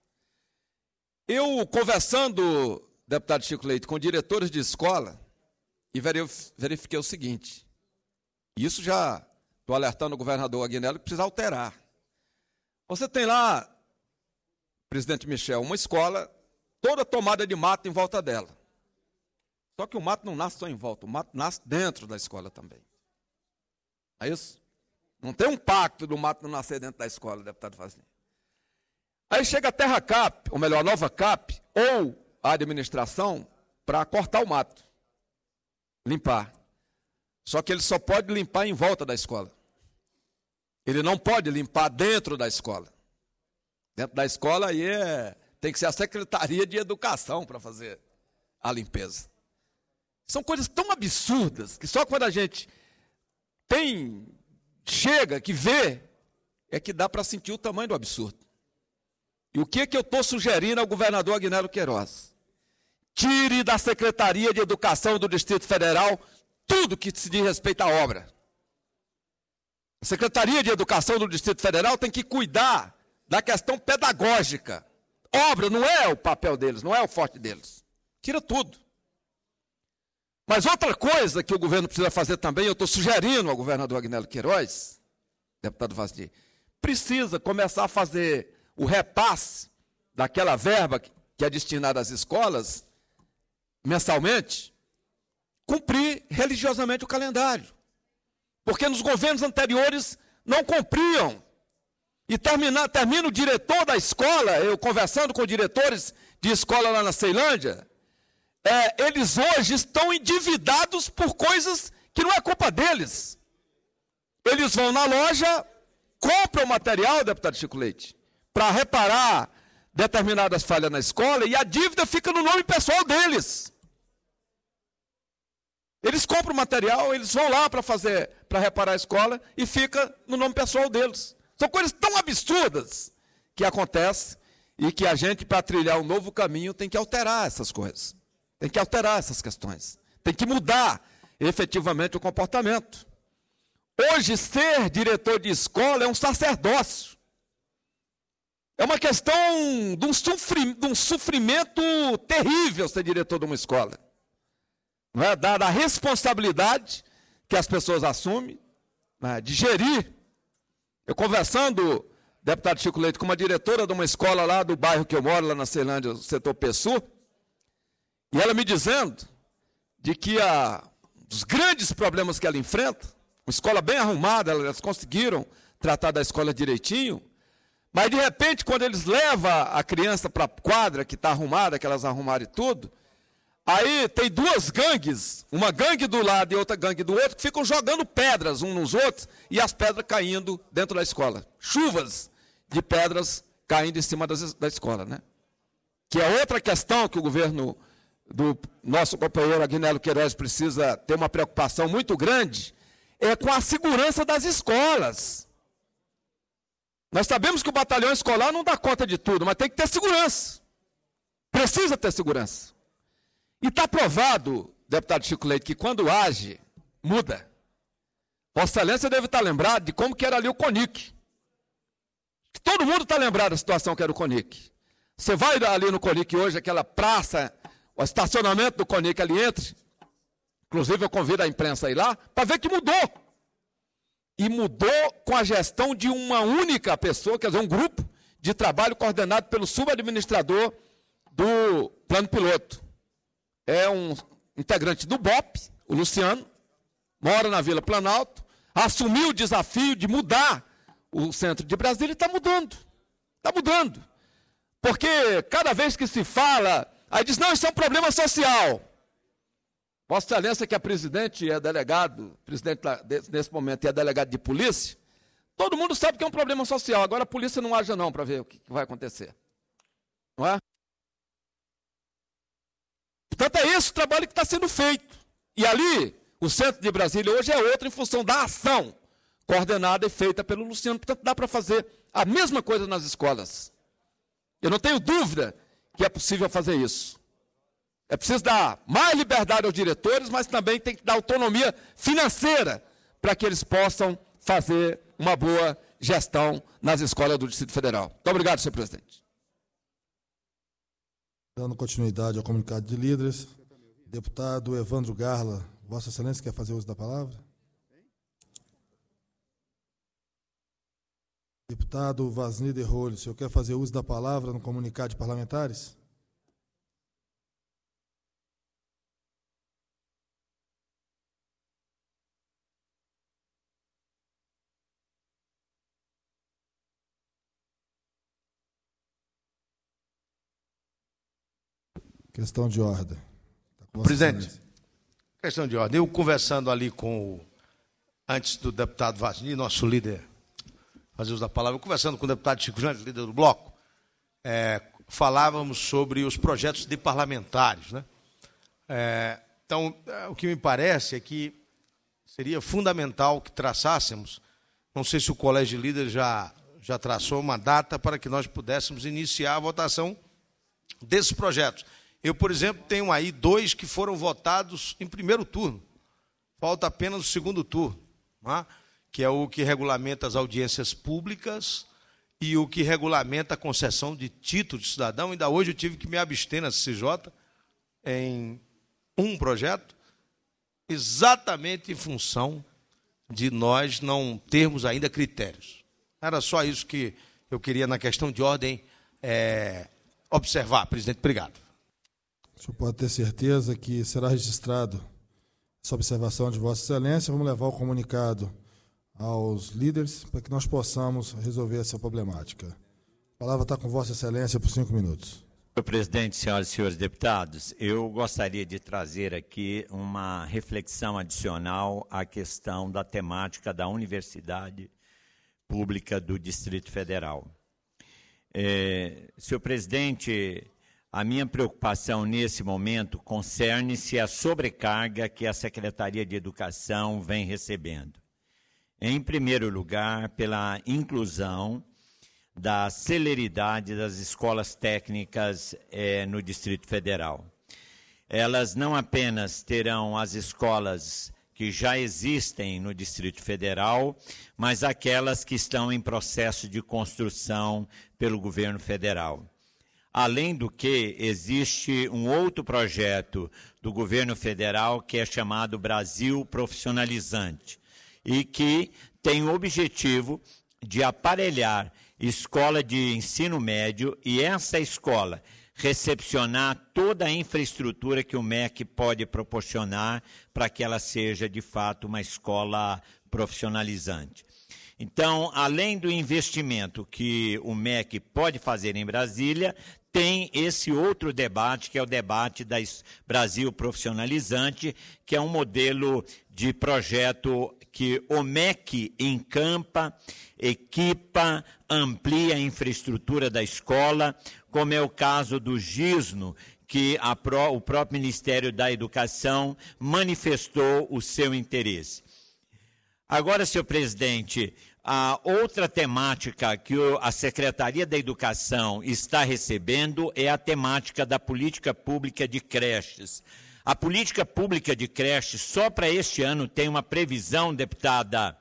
Eu, conversando, deputado Chico Leite, com diretores de escola, e verifiquei o seguinte, e isso já estou alertando o governador Aguinaldo que precisa alterar. Você tem lá, presidente Michel, uma escola toda tomada de mato em volta dela. Só que o mato não nasce só em volta, o mato nasce dentro da escola também. É isso? Não tem um pacto do mato não nascer dentro da escola, deputado Vazinho. Aí chega a Terra Cap, ou melhor, a Nova Cap, ou a administração, para cortar o mato, limpar. Só que ele só pode limpar em volta da escola. Ele não pode limpar dentro da escola. Dentro da escola aí tem que ser a Secretaria de Educação para fazer a limpeza. São coisas tão absurdas que só quando a gente chega, que vê, é que dá para sentir o tamanho do absurdo. E o que eu estou sugerindo ao governador Aguinaldo Queiroz? Tire da Secretaria de Educação do Distrito Federal tudo que se diz respeito à obra. A Secretaria de Educação do Distrito Federal tem que cuidar da questão pedagógica. Obra não é o papel deles, não é o forte deles. Tira tudo. Mas outra coisa que o governo precisa fazer também, eu estou sugerindo ao governador Aguinaldo Queiroz, deputado Vazdi, precisa começar a fazer o repasse daquela verba que é destinada às escolas, mensalmente, cumprir religiosamente o calendário. Porque nos governos anteriores não cumpriam. E termina o diretor da escola, eu conversando com diretores de escola lá na Ceilândia, eles hoje estão endividados por coisas que não é culpa deles. Eles vão na loja, compram material, deputado Chico Leite, para reparar determinadas falhas na escola, e a dívida fica no nome pessoal deles. Eles compram material, eles vão lá para reparar a escola e fica no nome pessoal deles. São coisas tão absurdas que acontecem e que a gente, para trilhar um novo caminho, tem que alterar essas coisas. Tem que alterar essas questões. Tem que mudar efetivamente o comportamento. Hoje, ser diretor de escola é um sacerdócio. É uma questão de um sofrimento terrível ser diretor de uma escola. Não é? Da responsabilidade que as pessoas assumem, né, de gerir. Eu conversando, deputado Chico Leite, com uma diretora de uma escola lá do bairro que eu moro, lá na Ceilândia, o setor Pessu, e ela me dizendo de que os grandes problemas que ela enfrenta, uma escola bem arrumada, elas conseguiram tratar da escola direitinho, mas de repente, quando eles levam a criança para a quadra que está arrumada, que elas arrumaram e tudo, aí tem duas gangues, uma gangue do lado e outra gangue do outro, que ficam jogando pedras uns nos outros e as pedras caindo dentro da escola. Chuvas de pedras caindo em cima da escola, né? Que é outra questão que o governo do nosso companheiro Aguinaldo Queiroz precisa ter uma preocupação muito grande, é com a segurança das escolas. Nós sabemos que o batalhão escolar não dá conta de tudo, mas tem que ter segurança. Precisa ter segurança. E está provado, deputado Chico Leite, que quando age, muda. Vossa Excelência deve estar lembrado de como que era ali o CONIC. Todo mundo está lembrado da situação que era o CONIC. Você vai ali no CONIC hoje, aquela praça, o estacionamento do CONIC ali entre, inclusive eu convido a imprensa a ir lá, para ver que mudou. E mudou com a gestão de uma única pessoa, quer dizer, um grupo de trabalho coordenado pelo subadministrador do plano piloto. É um integrante do BOP, o Luciano, mora na Vila Planalto, assumiu o desafio de mudar o centro de Brasília e está mudando. Está mudando. Porque cada vez que se fala, aí diz, não, isso é um problema social. Vossa Excelência, que é presidente e é delegado, presidente nesse momento e é delegado de polícia, todo mundo sabe que é um problema social. Agora a polícia não age não para ver o que vai acontecer. Não é? Portanto, é esse o trabalho que está sendo feito. E ali, o centro de Brasília hoje é outro em função da ação coordenada e feita pelo Luciano. Portanto, dá para fazer a mesma coisa nas escolas. Eu não tenho dúvida que é possível fazer isso. É preciso dar mais liberdade aos diretores, mas também tem que dar autonomia financeira para que eles possam fazer uma boa gestão nas escolas do Distrito Federal. Muito obrigado, senhor presidente. Dando continuidade ao comunicado de líderes, deputado Evandro Garla, Vossa Excelência quer fazer uso da palavra? Deputado Vasni de Rolho, o senhor quer fazer uso da palavra no comunicado de parlamentares? Questão de ordem. Presidente, questão de ordem. Eu conversando ali antes do deputado Vasni, nosso líder, fazer uso da palavra, conversando com o deputado Chico Jantes, líder do bloco, falávamos sobre os projetos de parlamentares, né? Então, o que me parece é que seria fundamental que traçássemos, não sei se o Colégio de Líderes já traçou uma data para que nós pudéssemos iniciar a votação desses projetos. Eu, por exemplo, tenho aí 2 que foram votados em primeiro turno. Falta apenas o segundo turno, né? Que é o que regulamenta as audiências públicas e o que regulamenta a concessão de título de cidadão. Ainda hoje eu tive que me abster na CCJ em um projeto, exatamente em função de nós não termos ainda critérios. Era só isso que eu queria, na questão de ordem, observar. Presidente, obrigado. O senhor pode ter certeza que será registrado essa observação de Vossa Excelência. Vamos levar o comunicado aos líderes para que nós possamos resolver essa problemática. A palavra está com Vossa Excelência por 5 minutos. Senhor presidente, senhoras e senhores deputados, eu gostaria de trazer aqui uma reflexão adicional à questão da temática da Universidade Pública do Distrito Federal. Senhor presidente, a minha preocupação nesse momento concerne-se à sobrecarga que a Secretaria de Educação vem recebendo. Em primeiro lugar, pela inclusão da celeridade das escolas técnicas no Distrito Federal. Elas não apenas terão as escolas que já existem no Distrito Federal, mas aquelas que estão em processo de construção pelo governo federal. Além do que, existe um outro projeto do governo federal que é chamado Brasil Profissionalizante e que tem o objetivo de aparelhar escola de ensino médio e essa escola recepcionar toda a infraestrutura que o MEC pode proporcionar para que ela seja, de fato, uma escola profissionalizante. Então, além do investimento que o MEC pode fazer em Brasília, tem esse outro debate, que é o debate da Brasil Profissionalizante, que é um modelo de projeto que o MEC encampa, equipa, amplia a infraestrutura da escola, como é o caso do GISNO, que o próprio Ministério da Educação manifestou o seu interesse. Agora, senhor presidente, a outra temática que a Secretaria da Educação está recebendo é a temática da política pública de creches. A política pública de creches, só para este ano, tem uma previsão, deputados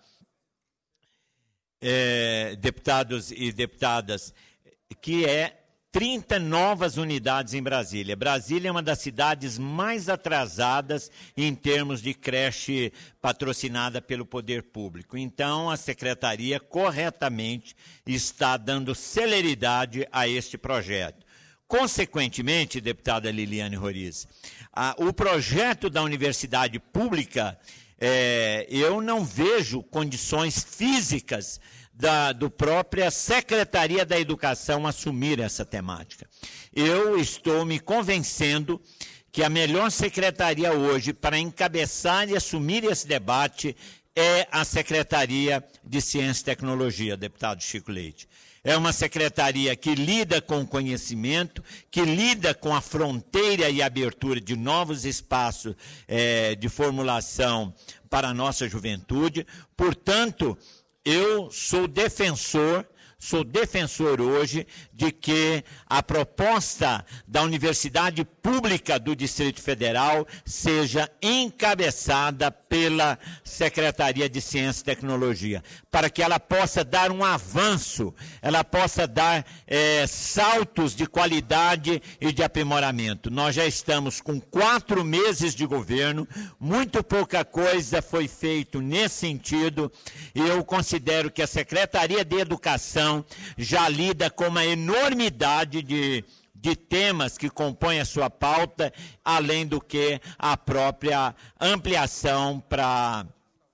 e deputadas, que é 30 novas unidades em Brasília. Brasília é uma das cidades mais atrasadas em termos de creche patrocinada pelo poder público. Então, a Secretaria corretamente está dando celeridade a este projeto. Consequentemente, deputada Liliane Roriz, o projeto da universidade pública, eu não vejo condições físicas do própria Secretaria da Educação assumir essa temática. Eu estou me convencendo que a melhor secretaria hoje para encabeçar e assumir esse debate é a Secretaria de Ciência e Tecnologia, deputado Chico Leite. É uma secretaria que lida com o conhecimento, que lida com a fronteira e abertura de novos espaços de formulação para a nossa juventude. Portanto, eu sou defensor hoje de que a proposta da Universidade Pública do Distrito Federal seja encabeçada pela Secretaria de Ciência e Tecnologia, para que ela possa dar um avanço, ela possa dar saltos de qualidade e de aprimoramento. Nós já estamos com 4 meses de governo, muito pouca coisa foi feita nesse sentido, e eu considero que a Secretaria de Educação já lida com uma enormidade de temas que compõem a sua pauta, além do que a própria ampliação para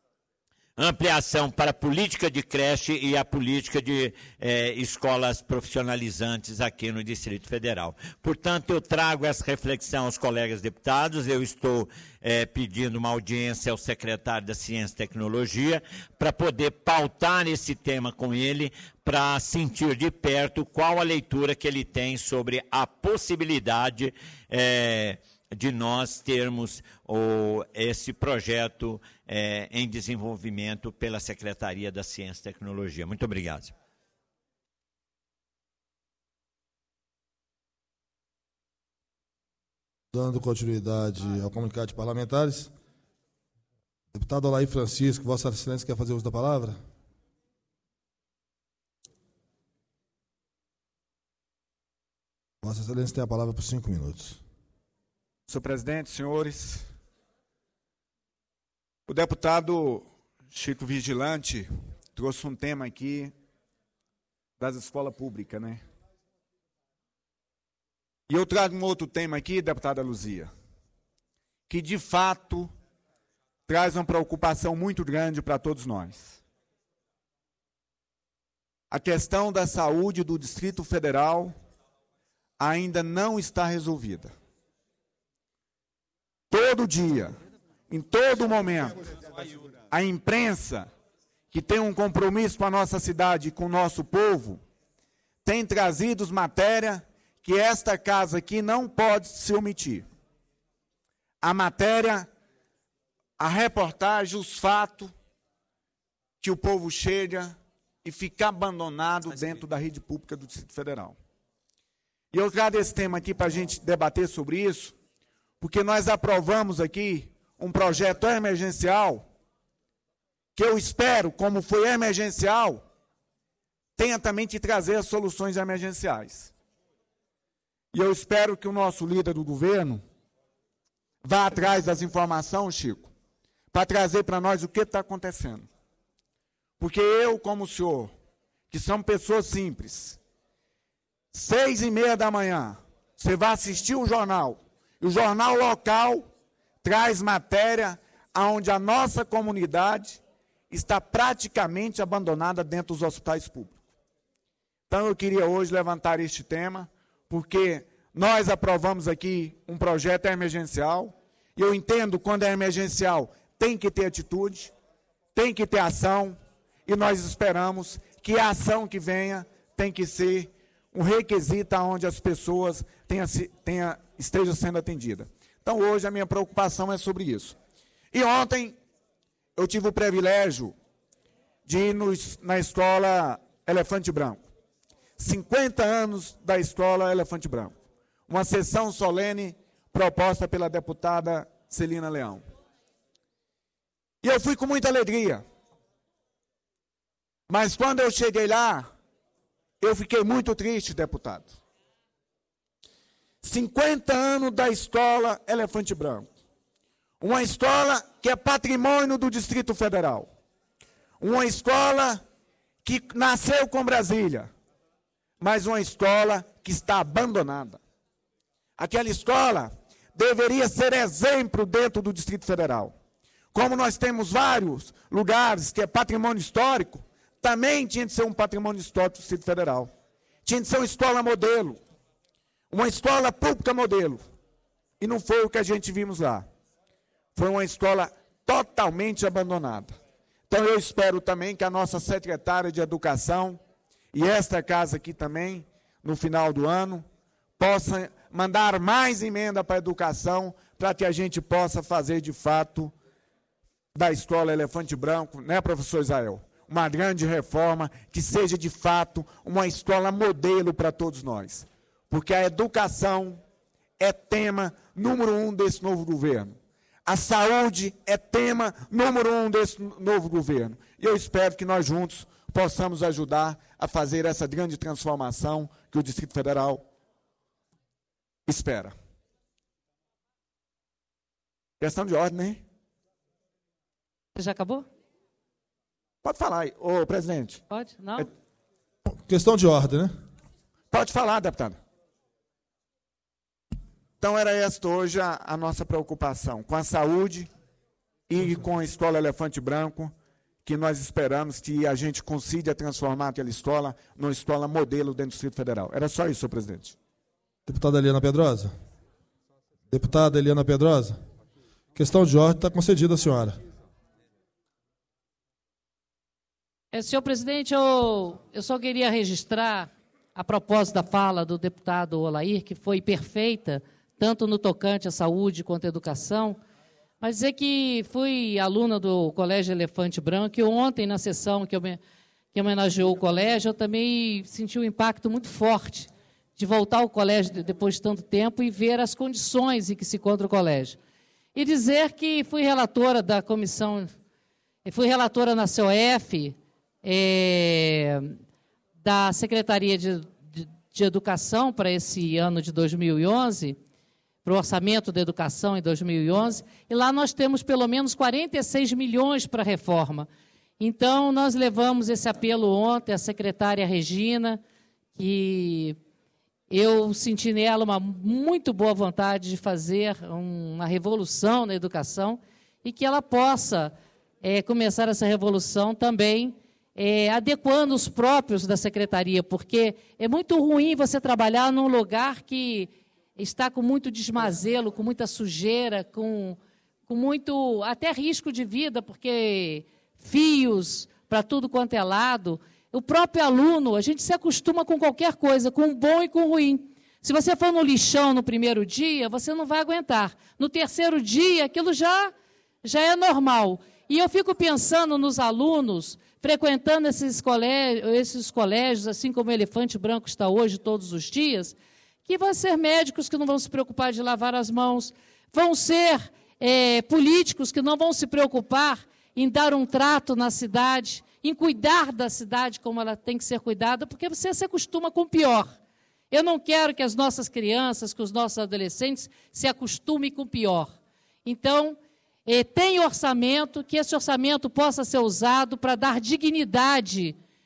a política de creche e a política de escolas profissionalizantes aqui no Distrito Federal. Portanto, eu trago essa reflexão aos colegas deputados, eu estou pedindo uma audiência ao secretário da Ciência e Tecnologia para poder pautar esse tema com ele, para sentir de perto qual a leitura que ele tem sobre a possibilidade de nós termos esse projeto em desenvolvimento pela Secretaria da Ciência e Tecnologia. Muito obrigado. Dando continuidade ao comunicado de parlamentares, deputado Alair Francisco, Vossa Excelência quer fazer uso da palavra? Vossa Excelência tem a palavra por 5 minutos. Senhor presidente, senhores, o deputado Chico Vigilante trouxe um tema aqui das escolas públicas, né? E eu trago um outro tema aqui, deputada Luzia, que de fato traz uma preocupação muito grande para todos nós. A questão da saúde do Distrito Federal ainda não está resolvida. Todo dia, em todo momento, a imprensa, que tem um compromisso com a nossa cidade e com o nosso povo, tem trazido matéria que esta casa aqui não pode se omitir. A matéria, a reportagem, os fatos que o povo chega e fica abandonado dentro da rede pública do Distrito Federal. E eu trago esse tema aqui para a gente debater sobre isso, porque nós aprovamos aqui um projeto emergencial, que eu espero, como foi emergencial, tenha também de trazer as soluções emergenciais. E eu espero que o nosso líder do governo vá atrás das informações, Chico, para trazer para nós o que está acontecendo. Porque eu, como o senhor, que são pessoas simples, 6h30 da manhã, você vai assistir o jornal, e o jornal local traz matéria onde a nossa comunidade está praticamente abandonada dentro dos hospitais públicos. Então, eu queria hoje levantar este tema, porque nós aprovamos aqui um projeto emergencial, e eu entendo quando é emergencial, tem que ter atitude, tem que ter ação, e nós esperamos que a ação que venha tem que ser um requisito onde as pessoas estejam sendo atendidas. Então, hoje, a minha preocupação é sobre isso. E ontem, eu tive o privilégio de ir na escola Elefante Branco. 50 anos da escola Elefante Branco. Uma sessão solene proposta pela deputada Celina Leão. E eu fui com muita alegria. Mas quando eu cheguei lá, eu fiquei muito triste, deputado. 50 anos da escola Elefante Branco. Uma escola que é patrimônio do Distrito Federal. Uma escola que nasceu com Brasília, mas uma escola que está abandonada. Aquela escola deveria ser exemplo dentro do Distrito Federal. Como nós temos vários lugares que é patrimônio histórico, também tinha de ser um patrimônio histórico do Distrito Federal. Tinha de ser uma escola modelo, uma escola pública modelo. E não foi o que a gente vimos lá. Foi uma escola totalmente abandonada. Então eu espero também que a nossa secretária de Educação, e esta casa aqui também, no final do ano, possa mandar mais emenda para a educação, para que a gente possa fazer de fato da escola Elefante Branco, né, professor Israel? Uma grande reforma que seja de fato uma escola modelo para todos nós. Porque a educação é tema número 1 desse novo governo. A saúde é tema número 1 desse novo governo. E eu espero que nós juntos possamos ajudar a fazer essa grande transformação que o Distrito Federal espera. Questão de ordem, hein? Você já acabou? Pode falar aí, ô presidente. Pode? Não? Questão de ordem, né? Pode falar, deputado. Então, era esta hoje a nossa preocupação, com a saúde e com a escola Elefante Branco, que nós esperamos que a gente consiga transformar aquela escola numa escola modelo dentro do Distrito Federal. Era só isso, senhor presidente. Deputada Eliana Pedrosa. Deputada Eliana Pedrosa. Questão de ordem está concedida, senhora. Senhor presidente, eu só queria registrar, a propósito da fala do deputado Olair, que foi perfeita, tanto no tocante à saúde quanto à educação, mas dizer que fui aluna do Colégio Elefante Branco, e ontem, na sessão que homenageou o colégio, eu também senti um impacto muito forte de voltar ao colégio depois de tanto tempo e ver as condições em que se encontra o colégio. E dizer que fui relatora da comissão, fui relatora na COF, da Secretaria de Educação para esse ano de 2011, para o orçamento da educação em 2011, e lá nós temos pelo menos 46 milhões para a reforma. Então, nós levamos esse apelo ontem à secretária Regina, que eu senti nela uma muito boa vontade de fazer uma revolução na educação e que ela possa começar essa revolução também adequando os próprios da secretaria, porque é muito ruim você trabalhar num lugar que está com muito desmazelo, com muita sujeira, com muito até risco de vida, porque fios para tudo quanto é lado. O próprio aluno, a gente se acostuma com qualquer coisa, com bom e com ruim. Se você for no lixão no primeiro dia, você não vai aguentar. No terceiro dia, aquilo já é normal. E eu fico pensando nos alunos frequentando esses colégios, assim como o Elefante Branco está hoje, todos os dias, que vão ser médicos que não vão se preocupar de lavar as mãos, vão ser políticos que não vão se preocupar em dar um trato na cidade, em cuidar da cidade como ela tem que ser cuidada, porque você se acostuma com o pior. Eu não quero que as nossas crianças, que os nossos adolescentes se acostumem com o pior. Então, tem orçamento, que esse orçamento possa ser usado para dar dignidade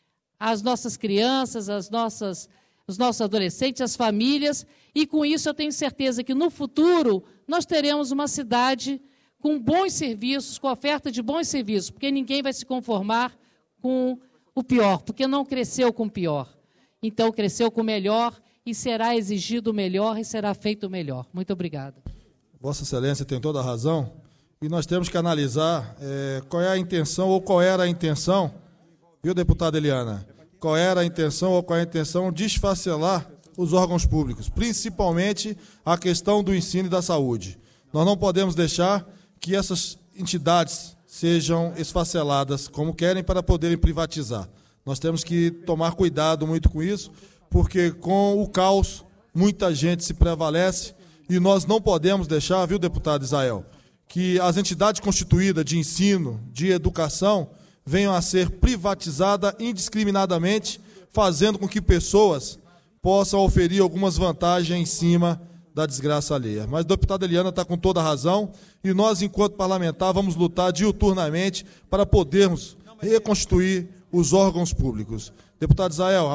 as nossas crianças, os nossos adolescentes, as famílias, e com isso eu tenho certeza que no futuro nós teremos uma cidade com bons serviços, com oferta de bons serviços, porque ninguém vai se conformar com o pior, porque não cresceu com o pior. Então, cresceu com o melhor e será exigido o melhor e será feito o melhor. Muito obrigada. Vossa Excelência tem toda a razão, e nós temos que analisar qual é a intenção ou qual era a intenção, viu, deputada Eliana? Qual era a intenção ou qual é a intenção de esfacelar os órgãos públicos, principalmente a questão do ensino e da saúde. Nós não podemos deixar que essas entidades sejam esfaceladas como querem para poderem privatizar. Nós temos que tomar cuidado muito com isso, porque com o caos muita gente se prevalece e nós não podemos deixar, viu, deputado Israel, que as entidades constituídas de ensino, de educação, venham a ser privatizadas indiscriminadamente, fazendo com que pessoas possam oferir algumas vantagens em cima da desgraça alheia. Mas a deputada Eliana está com toda a razão e nós, enquanto parlamentar, vamos lutar diuturnamente para podermos reconstituir os órgãos públicos. Deputado Israel,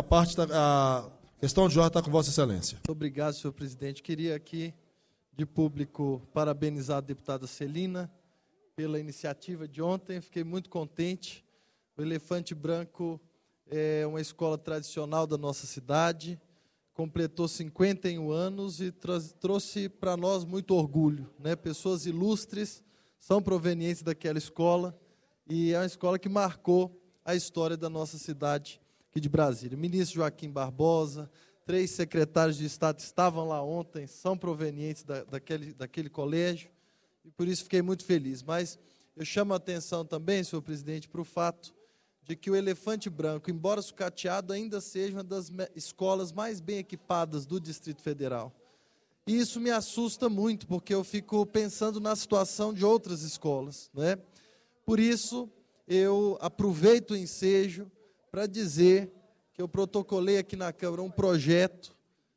a questão de ordem está com Vossa Excelência. Muito obrigado, senhor presidente. Queria aqui, de público, parabenizar a deputada Celina pela iniciativa de ontem. Fiquei muito contente. O Elefante Branco é uma escola tradicional da nossa cidade, completou 51 anos e trouxe para nós muito orgulho, né? Pessoas ilustres são provenientes daquela escola e é uma escola que marcou a história da nossa cidade aqui de Brasília. O ministro Joaquim Barbosa, 3 secretários de Estado estavam lá ontem, são provenientes daquele colégio, e por isso fiquei muito feliz. Mas eu chamo a atenção também, senhor presidente, para o fato de que o Elefante Branco, embora sucateado, ainda seja uma das escolas mais bem equipadas do Distrito Federal. E isso me assusta muito, porque eu fico pensando na situação de outras escolas, né? Por isso, eu aproveito o ensejo para dizer que eu protocolei aqui na Câmara um projeto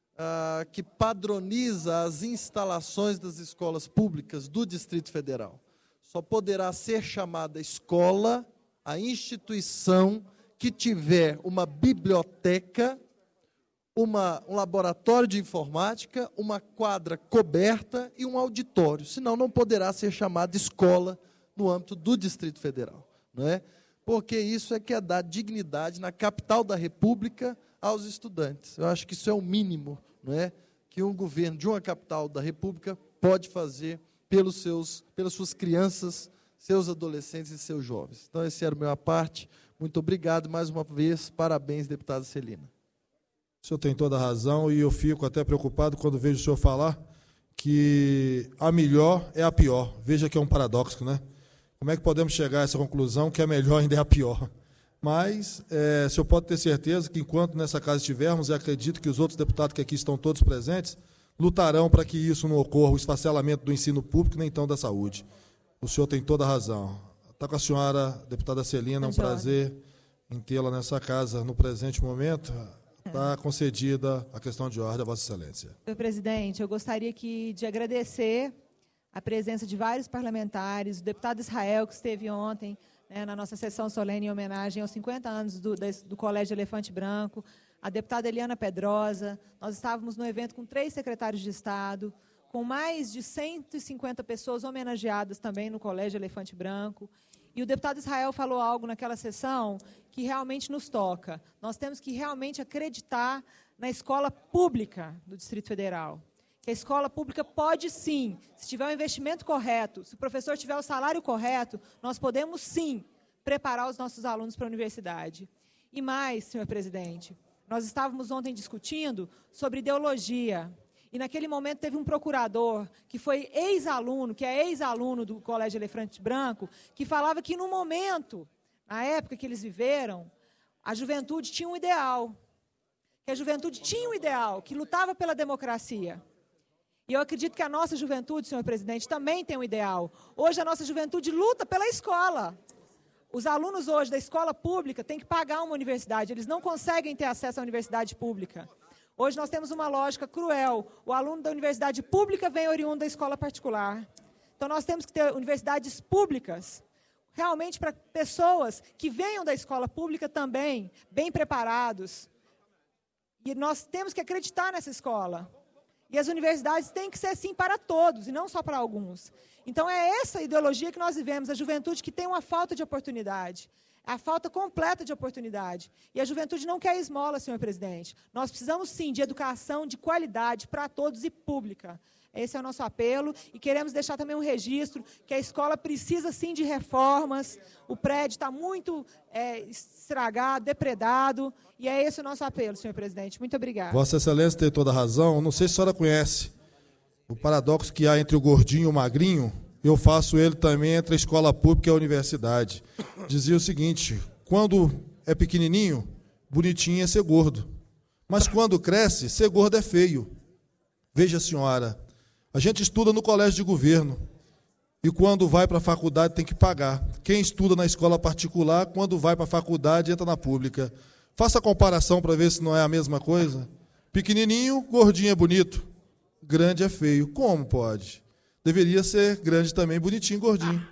que padroniza as instalações das escolas públicas do Distrito Federal. Só poderá ser chamada escola a instituição que tiver uma biblioteca, um laboratório de informática, uma quadra coberta e um auditório. Senão não poderá ser chamada escola no âmbito do Distrito Federal, não é? Porque isso é que é dar dignidade na capital da República aos estudantes. Eu acho que isso é o mínimo, não é, que um governo de uma capital da República pode fazer pelas suas crianças, seus adolescentes e seus jovens. Então, essa era a minha parte. Muito obrigado, mais uma vez, parabéns, deputada Celina. O senhor tem toda a razão e eu fico até preocupado quando vejo o senhor falar que a melhor é a pior. Veja que é um paradoxo, né? Como é que podemos chegar a essa conclusão que a melhor ainda é a pior? Mas o senhor pode ter certeza que enquanto nessa casa estivermos, e acredito que os outros deputados que aqui estão todos presentes, lutarão para que isso não ocorra, o esfacelamento do ensino público, nem então da saúde. O senhor tem toda a razão. Está com a senhora, deputada Celina, é um prazer em tê-la nessa casa no presente momento. Está concedida a questão de ordem a Vossa Excelência. Senhor presidente, eu gostaria de agradecer a presença de vários parlamentares, o deputado Israel, que esteve ontem, né, na nossa sessão solene em homenagem aos 50 anos do Colégio Elefante Branco, a deputada Eliana Pedrosa. Nós estávamos no evento com 3 secretários de Estado, com mais de 150 pessoas homenageadas também no Colégio Elefante Branco. E o deputado Israel falou algo naquela sessão que realmente nos toca. Nós temos que realmente acreditar na escola pública do Distrito Federal. Que a escola pública pode sim, se tiver o investimento correto, se o professor tiver o salário correto, nós podemos sim preparar os nossos alunos para a universidade. E mais, senhor presidente, nós estávamos ontem discutindo sobre ideologia. E naquele momento teve um procurador que foi ex-aluno, que é ex-aluno do Colégio Elefante Branco, que falava que no momento, na época que eles viveram, a juventude tinha um ideal. Que a juventude tinha um ideal, que lutava pela democracia. E eu acredito que a nossa juventude, senhor presidente, também tem um ideal. Hoje a nossa juventude luta pela escola. Os alunos hoje da escola pública têm que pagar uma universidade, eles não conseguem ter acesso à universidade pública. Hoje nós temos uma lógica cruel. O aluno da universidade pública vem oriundo da escola particular. Então nós temos que ter universidades públicas realmente para pessoas que venham da escola pública também, bem preparados. E nós temos que acreditar nessa escola. E as universidades têm que ser assim para todos, e não só para alguns. Então, é essa ideologia que nós vivemos, a juventude que tem uma falta de oportunidade, a falta completa de oportunidade. E a juventude não quer esmola, senhor presidente. Nós precisamos, sim, de educação de qualidade para todos e pública. Esse é o nosso apelo, e queremos deixar também um registro que a escola precisa, sim, de reformas, o prédio está muito estragado, depredado, e é esse o nosso apelo, senhor presidente. Muito obrigada. Vossa Excelência tem toda a razão. Não sei se a senhora conhece o paradoxo que há entre o gordinho e o magrinho. Eu faço ele também entre a escola pública e a universidade. Dizia o seguinte: quando é pequenininho, bonitinho é ser gordo. Mas quando cresce, ser gordo é feio. Veja, senhora, a gente estuda no colégio de governo e quando vai para a faculdade tem que pagar. Quem estuda na escola particular, quando vai para a faculdade, entra na pública. Faça a comparação para ver se não é a mesma coisa. Pequenininho, gordinho é bonito. Grande é feio. Como pode? Deveria ser grande também, bonitinho, gordinho.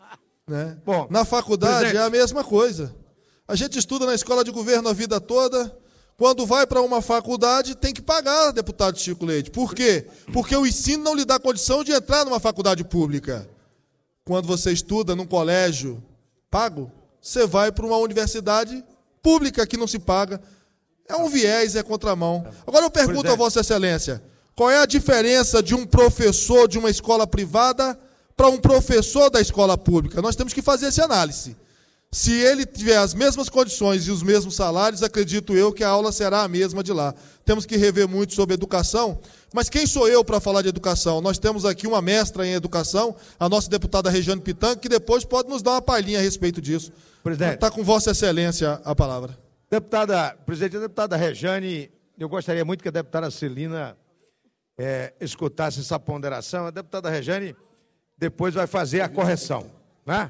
Né? Bom, na faculdade é a mesma coisa. A gente estuda na escola de governo a vida toda. Quando vai para uma faculdade, tem que pagar, deputado Chico Leite. Por quê? Porque o ensino não lhe dá condição de entrar numa faculdade pública. Quando você estuda num colégio pago, você vai para uma universidade pública que não se paga. É um viés, é contramão. Agora eu pergunto a Vossa Excelência, qual é a diferença de um professor de uma escola privada para um professor da escola pública? Nós temos que fazer essa análise. Se ele tiver as mesmas condições e os mesmos salários, acredito eu que a aula será a mesma de lá. Temos que rever muito sobre educação, mas quem sou eu para falar de educação? Nós temos aqui uma mestra em educação, a nossa deputada Regiane Pitanga, que depois pode nos dar uma palhinha a respeito disso. Presidente. Está com Vossa Excelência a palavra. Presidente, a deputada Regiane, eu gostaria muito que a deputada Celina escutasse essa ponderação. A deputada Regiane depois vai fazer a correção, né?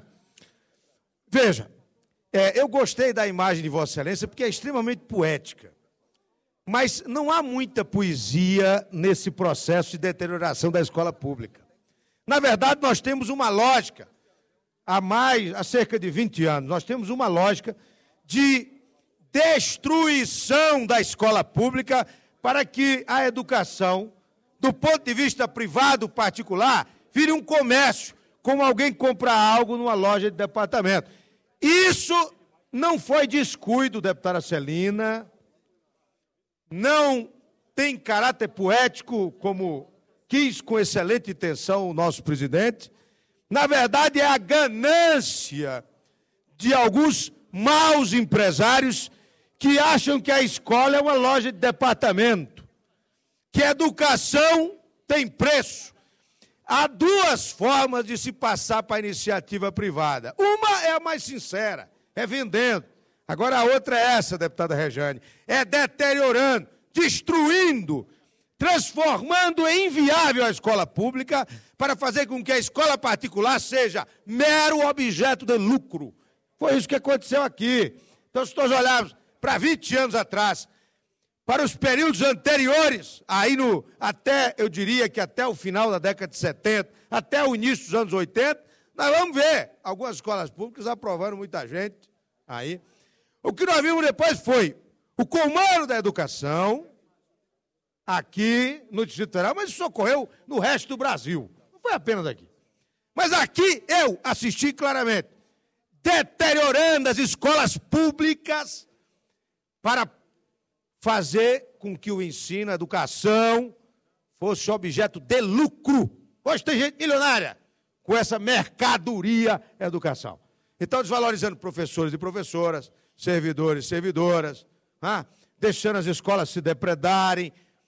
Veja, eu gostei da imagem de Vossa Excelência porque é extremamente poética, mas não há muita poesia nesse processo de deterioração da escola pública. Na verdade, nós temos uma lógica, há cerca de 20 anos, nós temos uma lógica de destruição da escola pública para que a educação, do ponto de vista privado, particular, vire um comércio, como alguém compra algo numa loja de departamento. Isso não foi descuido, deputada Celina, não tem caráter poético, como quis com excelente intenção o nosso presidente. Na verdade, é a ganância de alguns maus empresários que acham que a escola é uma loja de departamento, que a educação tem preço. Há duas formas de se passar para a iniciativa privada. Uma é a mais sincera, é vendendo. Agora a outra é essa, deputada Regiane, é deteriorando, destruindo, transformando em inviável a escola pública para fazer com que a escola particular seja mero objeto de lucro. Foi isso que aconteceu aqui. Então, se nós olharmos para 20 anos atrás, para os períodos anteriores, eu diria que até o final da década de 70, até o início dos anos 80, nós vamos ver algumas escolas públicas aprovando muita gente aí. O que nós vimos depois foi o comando da educação aqui no Distrito Federal, mas isso ocorreu no resto do Brasil, não foi apenas aqui. Mas aqui eu assisti claramente, deteriorando as escolas públicas para fazer com que o ensino, a educação, fosse objeto de lucro. Hoje tem gente milionária com essa mercadoria educação. Então, desvalorizando professores e professoras, servidores e servidoras, deixando as escolas se depredarem,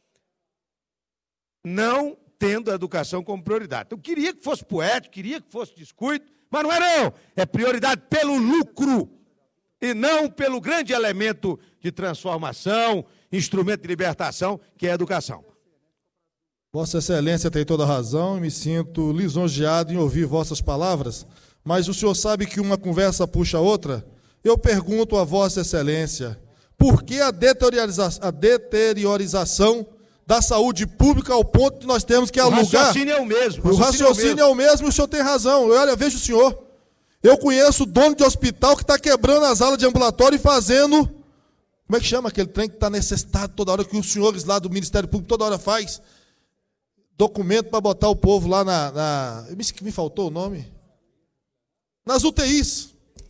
não tendo a educação como prioridade. Então, queria que fosse poético, queria que fosse descuido, mas não é não. É prioridade pelo lucro e não pelo grande elemento de transformação, instrumento de libertação, que é a educação. Vossa Excelência tem toda a razão e me sinto lisonjeado em ouvir vossas palavras, mas o senhor sabe que uma conversa puxa a outra? Eu pergunto a Vossa Excelência, por que a deteriorização da saúde pública ao ponto de nós temos que alugar? O raciocínio é o mesmo. O raciocínio é o mesmo e o senhor tem razão. Olha, veja o senhor. Eu conheço dono de hospital que está quebrando as alas de ambulatório e fazendo... Como é que chama aquele trem que está necessitado toda hora, que os senhores lá do Ministério Público toda hora faz? Documento para botar o povo lá me faltou o nome. Nas UTIs.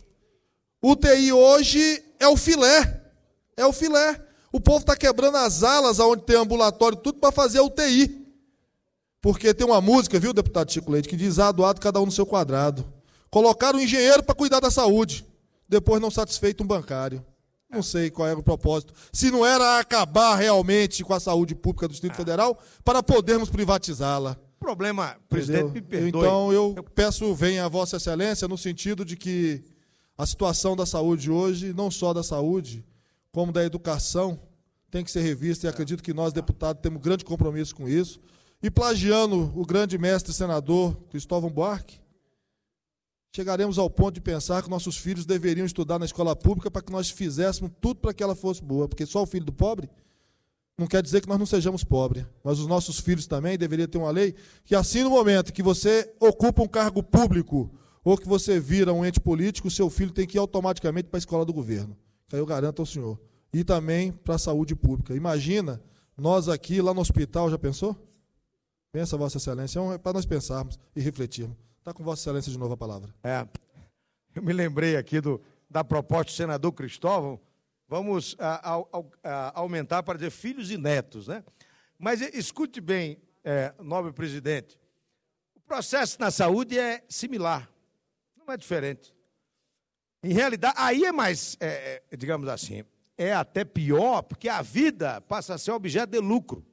UTI hoje é o filé. É o filé. O povo está quebrando as alas onde tem ambulatório, tudo para fazer a UTI. Porque tem uma música, viu, deputado Chico Leite, que diz: doado cada um no seu quadrado. Colocaram um engenheiro para cuidar da saúde. Depois, não satisfeito, um bancário. Não sei qual era o propósito. Se não era acabar realmente com a saúde pública do Distrito Federal para podermos privatizá-la. O problema, presidente, me perdoe. Então, eu peço, venha a Vossa Excelência, no sentido de que a situação da saúde hoje, não só da saúde, como da educação, tem que ser revista, e acredito que nós, deputados, temos grande compromisso com isso. E plagiando o grande mestre senador Cristóvão Buarque, chegaremos ao ponto de pensar que nossos filhos deveriam estudar na escola pública para que nós fizéssemos tudo para que ela fosse boa, porque só o filho do pobre não quer dizer que nós não sejamos pobres, mas os nossos filhos também deveriam ter uma lei que, assim, no momento que você ocupa um cargo público ou que você vira um ente político, o seu filho tem que ir automaticamente para a escola do governo. Aí eu garanto ao senhor. E também para a saúde pública. Imagina, nós aqui, lá no hospital, já pensou? Pensa, Vossa Excelência, é para nós pensarmos e refletirmos. Está com Vossa Excelência de novo a palavra. Eu me lembrei aqui da proposta do senador Cristóvão. Vamos aumentar para dizer filhos e netos, né? Mas escute bem, nobre presidente, o processo na saúde é similar, não é diferente. Em realidade, aí é mais, digamos assim, é até pior, porque a vida passa a ser objeto de lucro.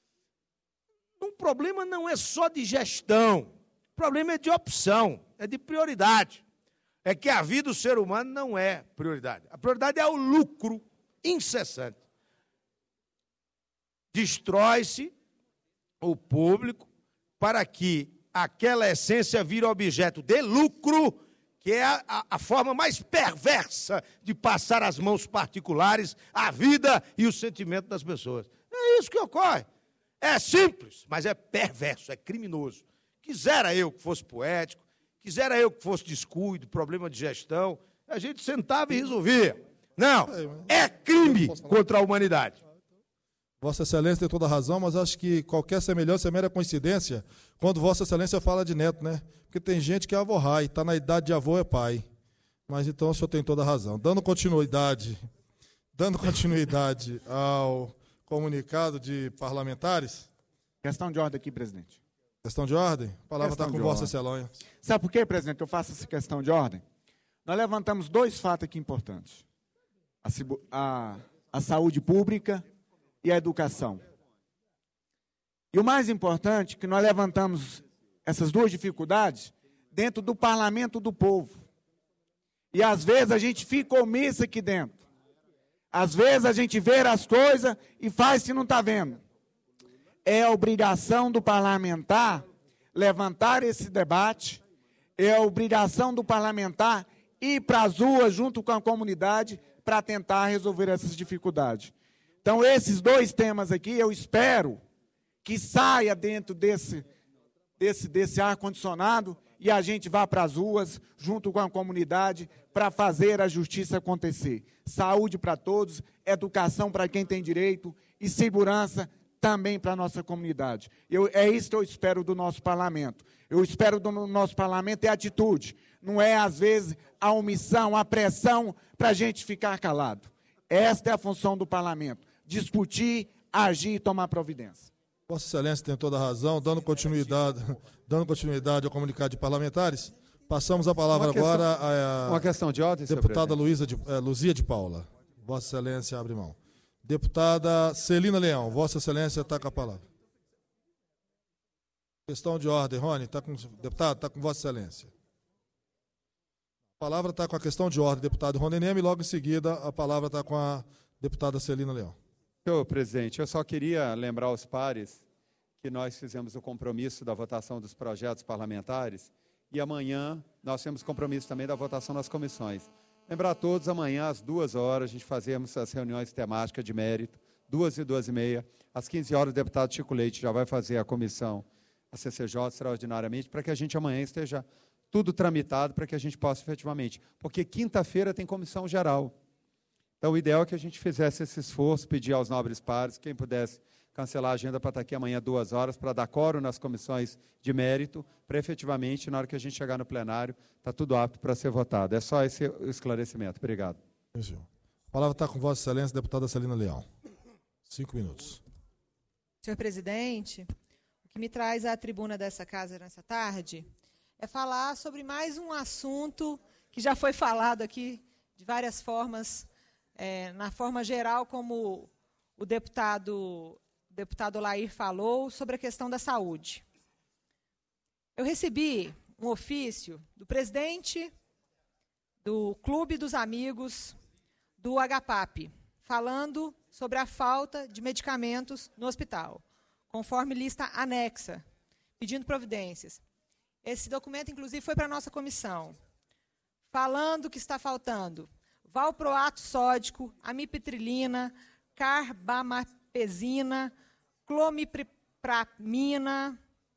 O problema não é só de gestão, o problema é de opção, é de prioridade. É que a vida do ser humano não é prioridade. A prioridade é o lucro incessante. Destrói-se o público para que aquela essência vire objeto de lucro, que é a forma mais perversa de passar às mãos particulares a vida e o sentimento das pessoas. É isso que ocorre. É simples, mas é perverso, é criminoso. Quisera eu que fosse poético, quisera eu que fosse descuido, problema de gestão, a gente sentava e resolvia. Não, é crime contra a humanidade. Vossa Excelência tem toda a razão, mas acho que qualquer semelhança é mera coincidência quando Vossa Excelência fala de neto, né? Porque tem gente que é avó-rai, está na idade de avô é pai. Mas então o senhor tem toda a razão. Dando continuidade ao comunicado de parlamentares. Questão de ordem aqui, presidente. Questão de ordem? A palavra está com Vossa Excelência. Sabe por quê, presidente, que eu faço essa questão de ordem? Nós levantamos dois fatos aqui importantes. A saúde pública e a educação. E o mais importante, que nós levantamos essas duas dificuldades dentro do parlamento do povo. E às vezes a gente fica omisso aqui dentro. Às vezes a gente vê as coisas e faz se não está vendo. É a obrigação do parlamentar levantar esse debate, é a obrigação do parlamentar ir para as ruas junto com a comunidade para tentar resolver essas dificuldades. Então, esses dois temas aqui, eu espero que saia dentro desse ar-condicionado e a gente vá para as ruas, junto com a comunidade, para fazer a justiça acontecer. Saúde para todos, educação para quem tem direito e segurança também para a nossa comunidade. É isso que eu espero do nosso parlamento. Eu espero do nosso parlamento é atitude. Não é, às vezes, a omissão, a pressão para a gente ficar calado. Esta é a função do parlamento. Discutir, agir e tomar providência. Vossa Excelência tem toda a razão. Dando continuidade ao comunicado de parlamentares, passamos a palavra agora à deputada Luzia de Paula. Vossa Excelência abre mão. Deputada Celina Leão, Vossa Excelência está com a palavra. Questão de ordem, Rony, deputado, está com Vossa Excelência. A palavra está com a questão de ordem, deputado Rony Neme, e logo em seguida a palavra está com a deputada Celina Leão. Senhor presidente, eu só queria lembrar aos pares que nós fizemos o compromisso da votação dos projetos parlamentares e amanhã nós temos compromisso também da votação das comissões. Lembrar a todos, amanhã às 2h, a gente fazemos as reuniões temáticas de mérito, 2h e 2h30. Às 15h, o deputado Chico Leite já vai fazer a comissão a CCJ extraordinariamente, para que a gente amanhã esteja tudo tramitado, para que a gente possa efetivamente. Porque quinta-feira tem comissão geral. Então, o ideal é que a gente fizesse esse esforço, pedir aos nobres pares, quem pudesse cancelar a agenda para estar aqui amanhã 2 horas, para dar quórum nas comissões de mérito, para efetivamente, na hora que a gente chegar no plenário, está tudo apto para ser votado. É só esse esclarecimento. Obrigado. A palavra está com Vossa Excelência, deputada Celina Leal. 5 minutos. Senhor presidente, o que me traz à tribuna dessa casa nessa tarde é falar sobre mais um assunto que já foi falado aqui de várias formas, na forma geral, como o deputado Olair falou, sobre a questão da saúde. Eu recebi um ofício do presidente do Clube dos Amigos do HPAP, falando sobre a falta de medicamentos no hospital, conforme lista anexa, pedindo providências. Esse documento, inclusive, foi para a nossa comissão, falando que está faltando valproato sódico, amipitrilina, carbamazepina, clomipramina,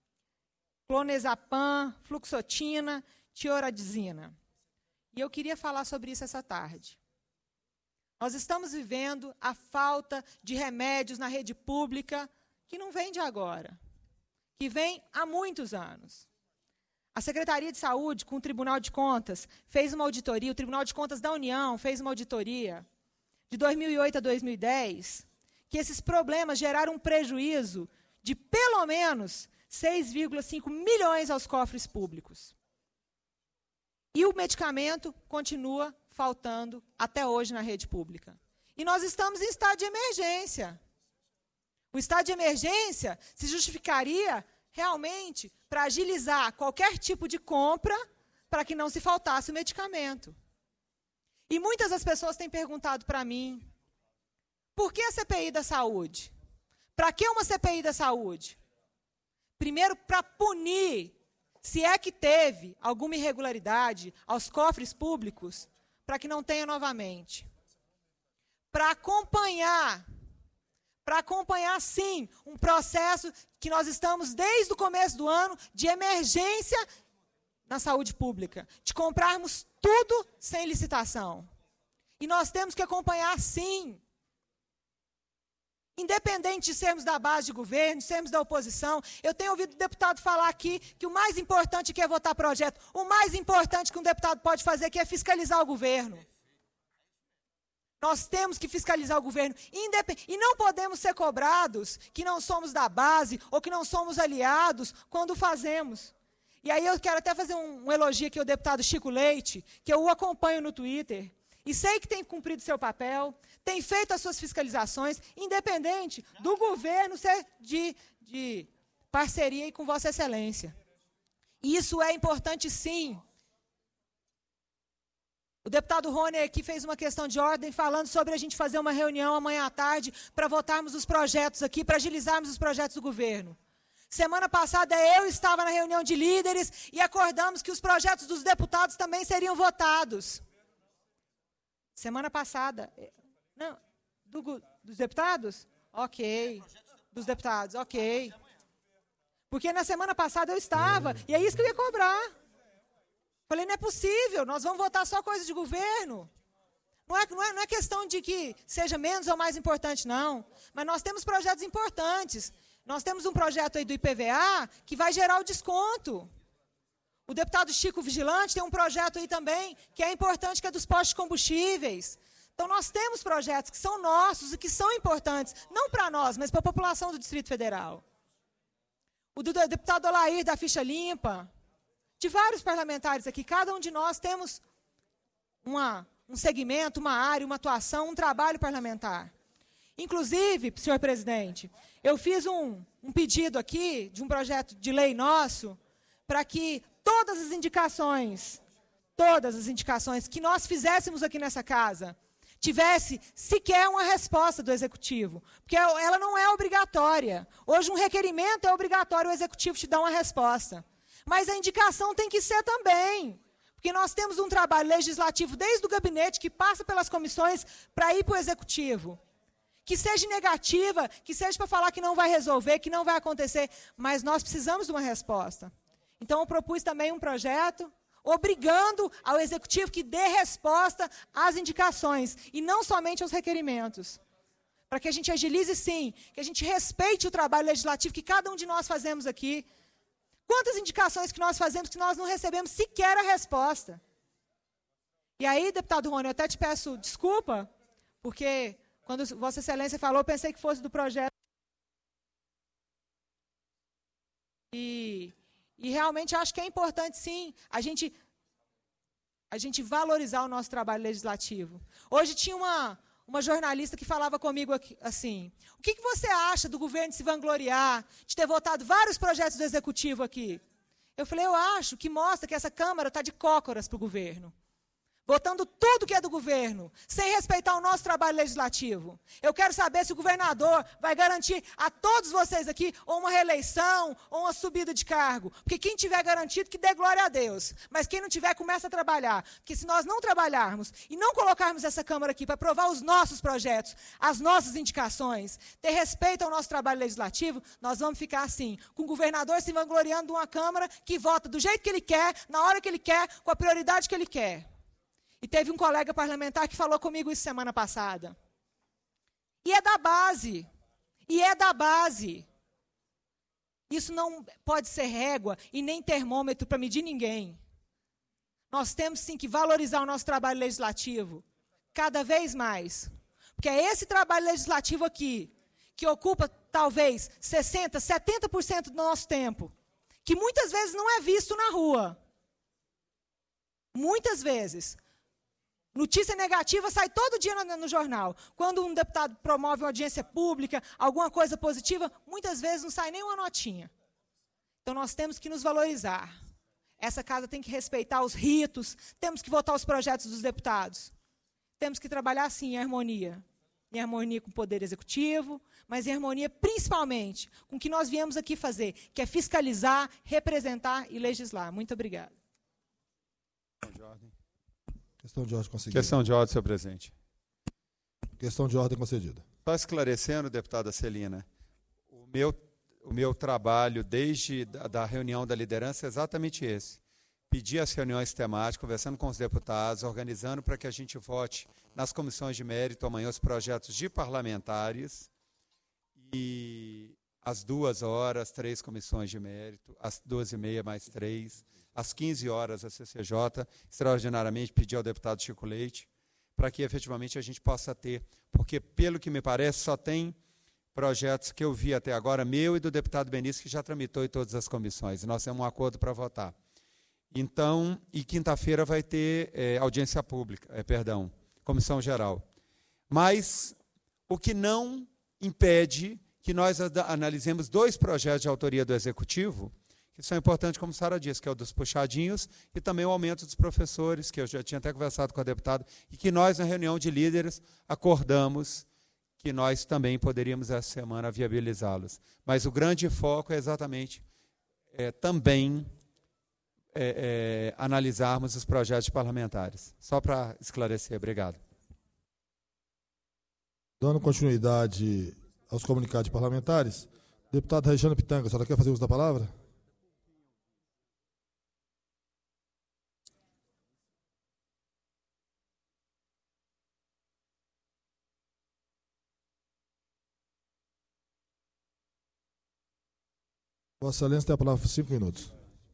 clonazepam, fluoxetina, tioradizina. E eu queria falar sobre isso essa tarde. Nós estamos vivendo a falta de remédios na rede pública, que não vem de agora, que vem há muitos anos. A Secretaria de Saúde, com o Tribunal de Contas, fez uma auditoria, o Tribunal de Contas da União fez uma auditoria de 2008 a 2010, que esses problemas geraram um prejuízo de pelo menos 6,5 milhões aos cofres públicos. E o medicamento continua faltando até hoje na rede pública. E nós estamos em estado de emergência. O estado de emergência se justificaria realmente para agilizar qualquer tipo de compra para que não se faltasse o medicamento. E muitas das pessoas têm perguntado para mim, por que a CPI da saúde? Para que uma CPI da saúde? Primeiro, para punir, se é que teve alguma irregularidade aos cofres públicos, para que não tenha novamente. Para acompanhar, sim, um processo que nós estamos, desde o começo do ano, de emergência na saúde pública, de comprarmos tudo sem licitação. E nós temos que acompanhar, sim. Independente de sermos da base de governo, de sermos da oposição, eu tenho ouvido o deputado falar aqui que o mais importante aqui é votar projeto. O mais importante que um deputado pode fazer aqui é fiscalizar o governo. Nós temos que fiscalizar o governo. E não podemos ser cobrados que não somos da base ou que não somos aliados quando fazemos. E aí eu quero até fazer um elogio aqui ao deputado Chico Leite, que eu o acompanho no Twitter. E sei que tem cumprido seu papel, tem feito as suas fiscalizações, independente do governo ser de parceria aí com Vossa Excelência. E isso é importante, sim. O deputado Rony aqui fez uma questão de ordem falando sobre a gente fazer uma reunião amanhã à tarde para votarmos os projetos aqui, para agilizarmos os projetos do governo. Semana passada eu estava na reunião de líderes e acordamos que os projetos dos deputados também seriam votados. Semana passada. Não, dos deputados? Ok. Dos deputados, ok. Porque na semana passada eu estava, e é isso que eu ia cobrar. Falei, não é possível, nós vamos votar só coisa de governo. Não é questão de que seja menos ou mais importante, não. Mas nós temos projetos importantes. Nós temos um projeto aí do IPVA que vai gerar o desconto. O deputado Chico Vigilante tem um projeto aí também que é importante, que é dos postos de combustíveis. Então, nós temos projetos que são nossos e que são importantes, não para nós, mas para a população do Distrito Federal. O do deputado Olair, da ficha limpa, de vários parlamentares aqui, cada um de nós temos um segmento, uma área, uma atuação, um trabalho parlamentar. Inclusive, senhor presidente, eu fiz um pedido aqui de um projeto de lei nosso para que todas as indicações que nós fizéssemos aqui nessa casa tivesse sequer uma resposta do Executivo, porque ela não é obrigatória. Hoje um requerimento é obrigatório, o Executivo te dá uma resposta. Mas a indicação tem que ser também, porque nós temos um trabalho legislativo desde o gabinete que passa pelas comissões para ir para o Executivo, que seja negativa, que seja para falar que não vai resolver, que não vai acontecer, mas nós precisamos de uma resposta. Então, eu propus também um projeto obrigando ao Executivo que dê resposta às indicações e não somente aos requerimentos. Para que a gente agilize, sim, que a gente respeite o trabalho legislativo que cada um de nós fazemos aqui. Quantas indicações que nós fazemos que nós não recebemos sequer a resposta? E aí, deputado Rony, eu até te peço desculpa, porque quando Vossa Excelência falou, eu pensei que fosse do projeto. E realmente acho que é importante, sim, a gente valorizar o nosso trabalho legislativo. Hoje tinha uma jornalista que falava comigo aqui, assim, o que você acha do governo se vangloriar, de ter votado vários projetos do Executivo aqui? Eu falei, eu acho que mostra que essa Câmara está de cócoras para o governo. Votando tudo que é do governo, sem respeitar o nosso trabalho legislativo. Eu quero saber se o governador vai garantir a todos vocês aqui ou uma reeleição ou uma subida de cargo. Porque quem tiver garantido, que dê glória a Deus. Mas quem não tiver, começa a trabalhar. Porque se nós não trabalharmos e não colocarmos essa Câmara aqui para aprovar os nossos projetos, as nossas indicações, ter respeito ao nosso trabalho legislativo, nós vamos ficar assim, com o governador se vangloriando de uma Câmara que vota do jeito que ele quer, na hora que ele quer, com a prioridade que ele quer. E teve um colega parlamentar que falou comigo isso semana passada. E é da base. E é da base. Isso não pode ser régua e nem termômetro para medir ninguém. Nós temos, sim, que valorizar o nosso trabalho legislativo. Cada vez mais. Porque é esse trabalho legislativo aqui, que ocupa, talvez, 60%, 70% do nosso tempo, que muitas vezes não é visto na rua. Muitas vezes. Notícia negativa sai todo dia no jornal. Quando um deputado promove uma audiência pública, alguma coisa positiva, muitas vezes não sai nem uma notinha. Então, nós temos que nos valorizar. Essa casa tem que respeitar os ritos, temos que votar os projetos dos deputados. Temos que trabalhar, sim, em harmonia. Em harmonia com o Poder Executivo, mas em harmonia, principalmente, com o que nós viemos aqui fazer, que é fiscalizar, representar e legislar. Muito obrigada. Questão de ordem concedida. Questão de ordem, senhor presidente. Questão de ordem concedida. Só esclarecendo, deputada Celina, o meu trabalho desde da reunião da liderança é exatamente esse. Pedir as reuniões temáticas, conversando com os deputados, organizando para que a gente vote nas comissões de mérito amanhã os projetos de parlamentares e às 2 horas, 3 comissões de mérito, às 12h30 mais 3, às 15 horas a CCJ, extraordinariamente pedir ao deputado Chico Leite, para que efetivamente a gente possa ter, porque pelo que me parece só tem projetos que eu vi até agora, meu e do deputado Benício, que já tramitou em todas as comissões, e nós temos um acordo para votar. Então, e quinta-feira vai ter audiência pública, comissão geral. Mas o que não impede que nós analisemos 2 projetos de autoria do Executivo, que são importantes, como a senhora disse, que é o dos puxadinhos e também o aumento dos professores, que eu já tinha até conversado com a deputada, e que nós, na reunião de líderes, acordamos que nós também poderíamos, essa semana, viabilizá-los. Mas o grande foco é exatamente também analisarmos os projetos parlamentares. Só para esclarecer. Obrigado. Dando continuidade aos comunicados parlamentares, deputado Regiane Pitanga, a senhora quer fazer uso da palavra? Vossa Excelência tem a palavra por 5 minutos.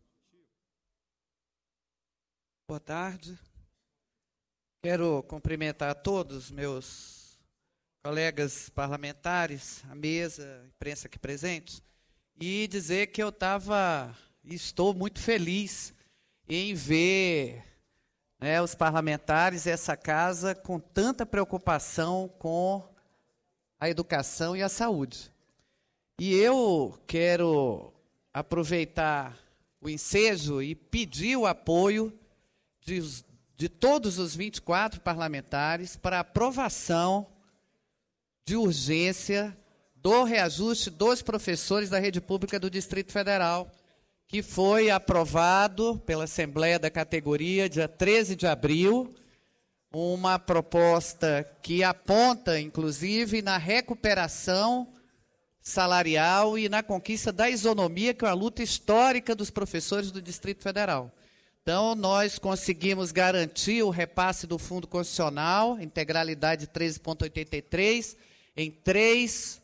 Boa tarde. Quero cumprimentar todos os meus colegas parlamentares, a mesa, a imprensa aqui presente, e dizer que eu estou muito feliz em ver os parlamentares e essa casa com tanta preocupação com a educação e a saúde. E eu quero aproveitar o ensejo e pedir o apoio de todos os 24 parlamentares para a aprovação de urgência do reajuste dos professores da rede pública do Distrito Federal, que foi aprovado pela Assembleia da categoria dia 13 de abril, uma proposta que aponta, inclusive, na recuperação salarial e na conquista da isonomia, que é uma luta histórica dos professores do Distrito Federal. Então, nós conseguimos garantir o repasse do Fundo Constitucional, integralidade de 13,83, em três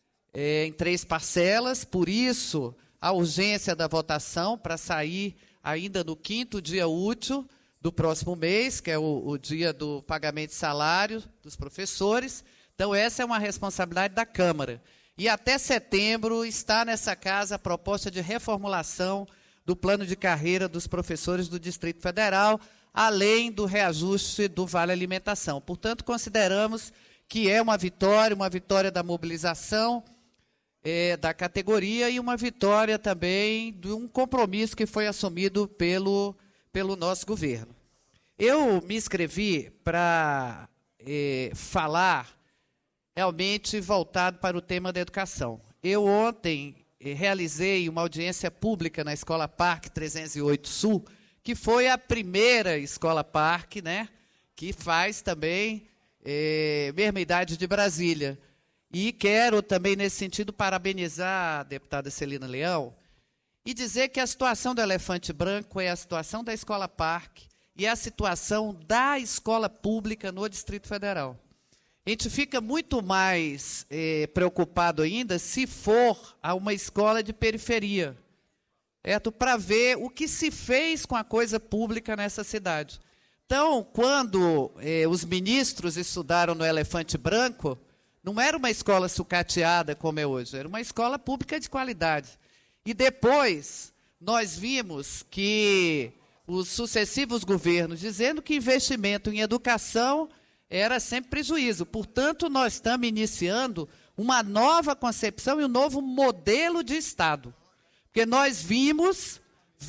parcelas. Por isso, a urgência da votação para sair ainda no 5º dia útil do próximo mês, que é o dia do pagamento de salário dos professores. Então, essa é uma responsabilidade da Câmara. E até setembro está nessa casa a proposta de reformulação do plano de carreira dos professores do Distrito Federal, além do reajuste do Vale Alimentação. Portanto, consideramos que é uma vitória da mobilização da categoria e uma vitória também de um compromisso que foi assumido pelo nosso governo. Eu me inscrevi para falar realmente voltado para o tema da educação. Eu ontem realizei uma audiência pública na Escola Parque 308 Sul, que foi a primeira Escola Parque, né, que faz também mesma idade de Brasília. E quero também, nesse sentido, parabenizar a deputada Celina Leão e dizer que a situação do Elefante Branco é a situação da Escola Parque e a situação da escola pública no Distrito Federal. A gente fica muito mais preocupado ainda se for a uma escola de periferia, para ver o que se fez com a coisa pública nessa cidade. Então, quando os ministros estudaram no Elefante Branco, não era uma escola sucateada como é hoje, era uma escola pública de qualidade. E depois nós vimos que os sucessivos governos dizendo que investimento em educação era sempre prejuízo. Portanto, nós estamos iniciando uma nova concepção e um novo modelo de Estado. Porque nós vimos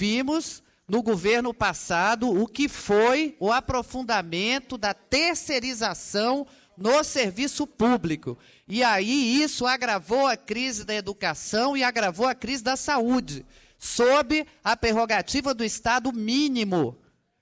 no governo passado o que foi o aprofundamento da terceirização no serviço público. E aí isso agravou a crise da educação e agravou a crise da saúde, sob a prerrogativa do Estado mínimo.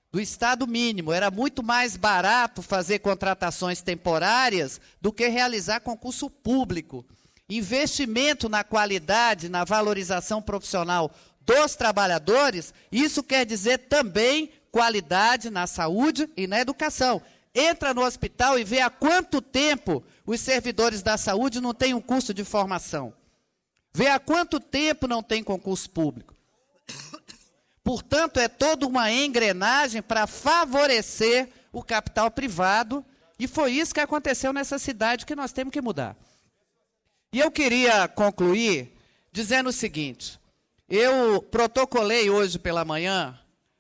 Era muito mais barato fazer contratações temporárias do que realizar concurso público. Investimento na qualidade, na valorização profissional dos trabalhadores, isso quer dizer também qualidade na saúde e na educação. Entra no hospital e vê há quanto tempo os servidores da saúde não têm um curso de formação. Vê há quanto tempo não tem concurso público. Portanto, é toda uma engrenagem para favorecer o capital privado, e foi isso que aconteceu nessa cidade que nós temos que mudar. E eu queria concluir dizendo o seguinte: eu protocolei hoje pela manhã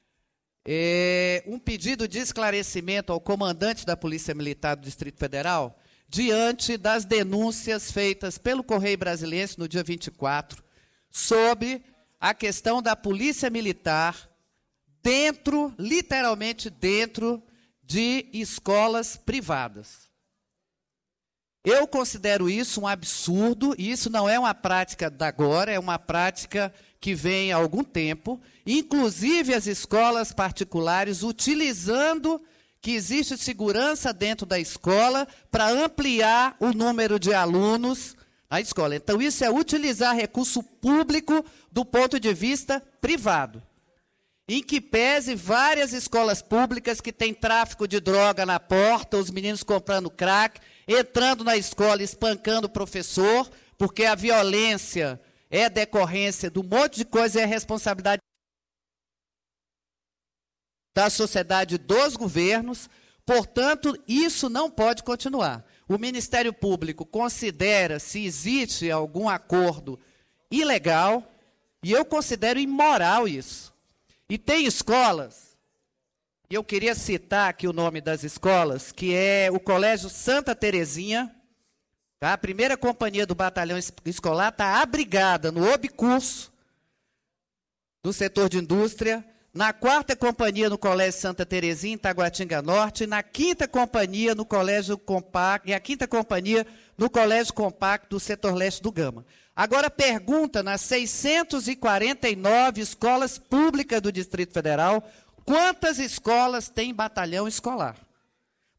um pedido de esclarecimento ao comandante da Polícia Militar do Distrito Federal, diante das denúncias feitas pelo Correio Brasiliense no dia 24, sobre a questão da Polícia Militar literalmente dentro de escolas privadas. Eu considero isso um absurdo, e isso não é uma prática de agora, é uma prática que vem há algum tempo, inclusive as escolas particulares utilizando que existe segurança dentro da escola para ampliar o número de alunos na escola. Então, isso é utilizar recurso público do ponto de vista privado. Em que pese várias escolas públicas que têm tráfico de droga na porta, os meninos comprando crack, entrando na escola, espancando o professor, porque a violência é decorrência de um monte de coisa e é responsabilidade da sociedade, dos governos. Portanto, isso não pode continuar. O Ministério Público considera se existe algum acordo ilegal, e eu considero imoral isso. E tem escolas, e eu queria citar aqui o nome das escolas, que é o Colégio Santa Terezinha, tá? A primeira companhia do batalhão escolar está abrigada no obcurso do setor de indústria, na 4ª companhia no Colégio Santa Terezinha, em Taguatinga Norte, e na 5ª companhia no Colégio Compacto, e a 5ª companhia no Colégio Compacto do setor leste do Gama. Agora pergunta nas 649 escolas públicas do Distrito Federal, quantas escolas tem batalhão escolar?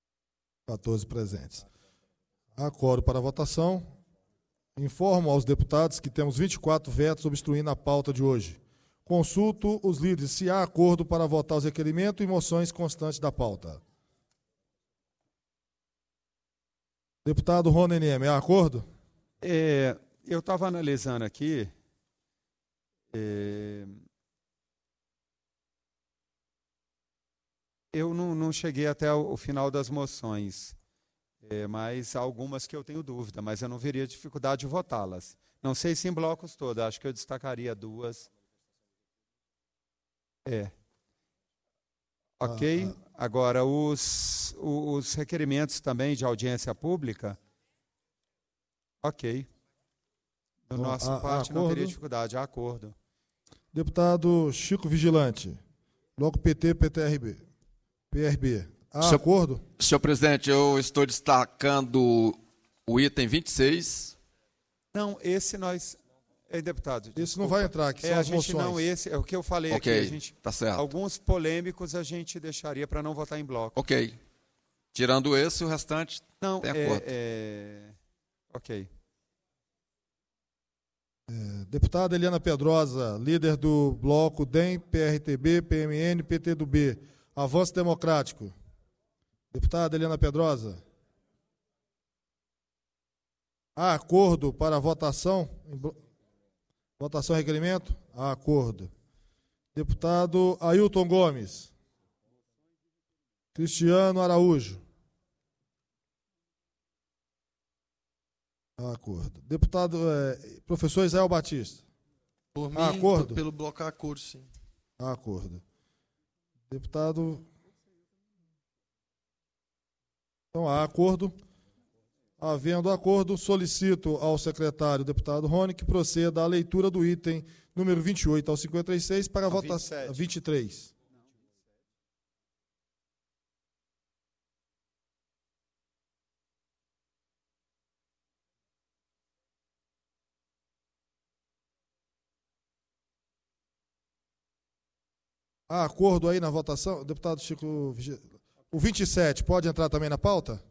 14 presentes. Há quórum para a votação. Informo aos deputados que temos 24 vetos obstruindo a pauta de hoje. Consulto os líderes se há acordo para votar os requerimentos e moções constantes da pauta. Deputado Rony Neme, há acordo? Eu estava analisando aqui. Eu não cheguei até o final das moções, mas há algumas que eu tenho dúvida, mas eu não veria dificuldade de votá-las. Não sei se em blocos todos, acho que eu destacaria duas. Ok. Agora, os requerimentos também de audiência pública, ok. Da nossa parte não teria dificuldade, há acordo. Deputado Chico Vigilante, bloco PT, PRB. Há acordo? Senhor presidente, eu estou destacando o item 26. Não, esse nós... deputado. Esse não vai entrar aqui, são as moções. Não, esse é o que eu falei aqui. A gente, tá certo. Alguns polêmicos a gente deixaria para não votar em bloco. Ok. Tirando esse, o restante não, tem acordo. Ok. Deputada Eliana Pedrosa, líder do bloco DEM, PRTB, PMN, PT do B. Avanço Democrático. Deputada Eliana Pedrosa. Há acordo para a votação? Votação e requerimento? Há acordo. Deputado Ailton Gomes. Cristiano Araújo. Há acordo. Deputado, professor Israel Batista. Por mim, há acordo? Pelo bloco há acordo, sim. Há acordo. Deputado... Então, há acordo. Havendo acordo, solicito ao secretário, deputado Rony, que proceda à leitura do item número 28 ao 56 para a votação. 23. Há acordo aí na votação? Deputado Chico... O 27 pode entrar também na pauta?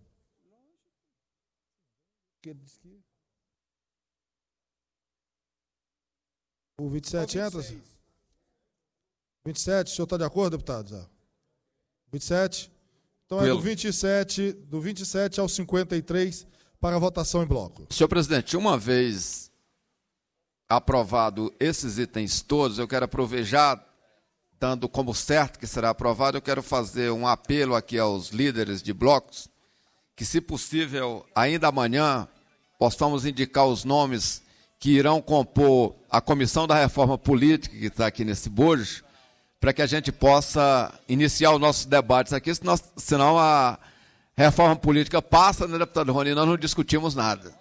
O 27 entra? 27, o senhor está de acordo, deputado? 27? Então é do 27 ao 53 para votação em bloco. Senhor presidente, uma vez aprovado esses itens todos, eu quero aproveitar, dando como certo que será aprovado, eu quero fazer um apelo aqui aos líderes de blocos, que, se possível, ainda amanhã, possamos indicar os nomes que irão compor a Comissão da Reforma Política, que está aqui nesse bojo, para que a gente possa iniciar os nossos debates aqui, senão a reforma política passa, né, deputado Rony, e nós não discutimos nada.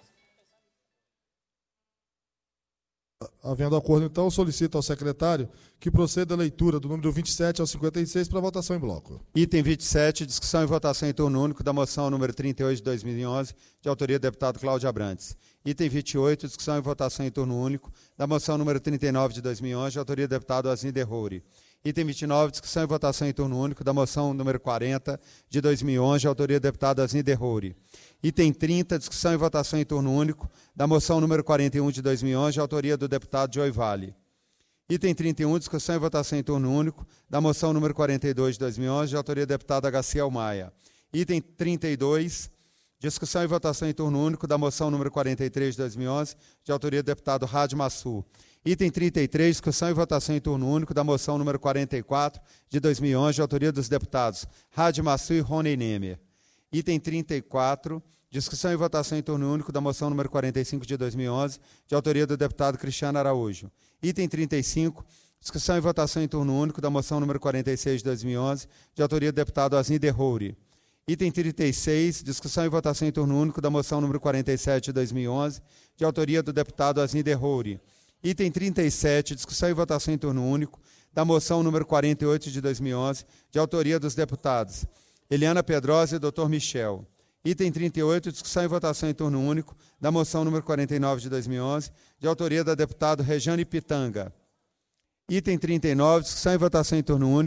Havendo acordo, então, solicito ao secretário que proceda a leitura do número 27 ao 56 para votação em bloco. Item 27, discussão e votação em turno único da moção número 38 de 2011, de autoria do deputado Cláudio Abrantes. Item 28, discussão e votação em turno único da moção número 39 de 2011, de autoria do deputado Azinder Roure. Item 29, discussão e votação em turno único da moção número 40 de 2011, de autoria do deputado Azinder Roure. Item 30, discussão e votação em turno único da moção número 41 de 2011, de autoria do deputado Joy Vale. Item 31, discussão e votação em turno único da moção número 42 de 2011, de autoria do deputado Agaciel Maia. Item 32, discussão e votação em turno único da moção número 43 de 2011, de autoria do deputado Rádio Massu. Item 33, discussão e votação em turno único da moção número 44 de 2011, de autoria dos deputados Rádio Massu e Rony Nemer. Item 34, discussão e votação em turno único da moção número 45 de 2011, de autoria do deputado Cristiano Araújo. Item 35, discussão e votação em turno único da moção número 46 de 2011, de autoria do deputado Azinder Roure. Item 36, discussão e votação em turno único da moção número 47 de 2011, de autoria do deputado Azinder Roure. Item 37, discussão e votação em turno único da moção número 48 de 2011, de autoria dos deputados Eliana Pedrosa e Dr. Michel. Item 38, discussão e votação em turno único da moção número 49 de 2011, de autoria da deputada Rejane Pitanga. Item 39, discussão e votação em turno único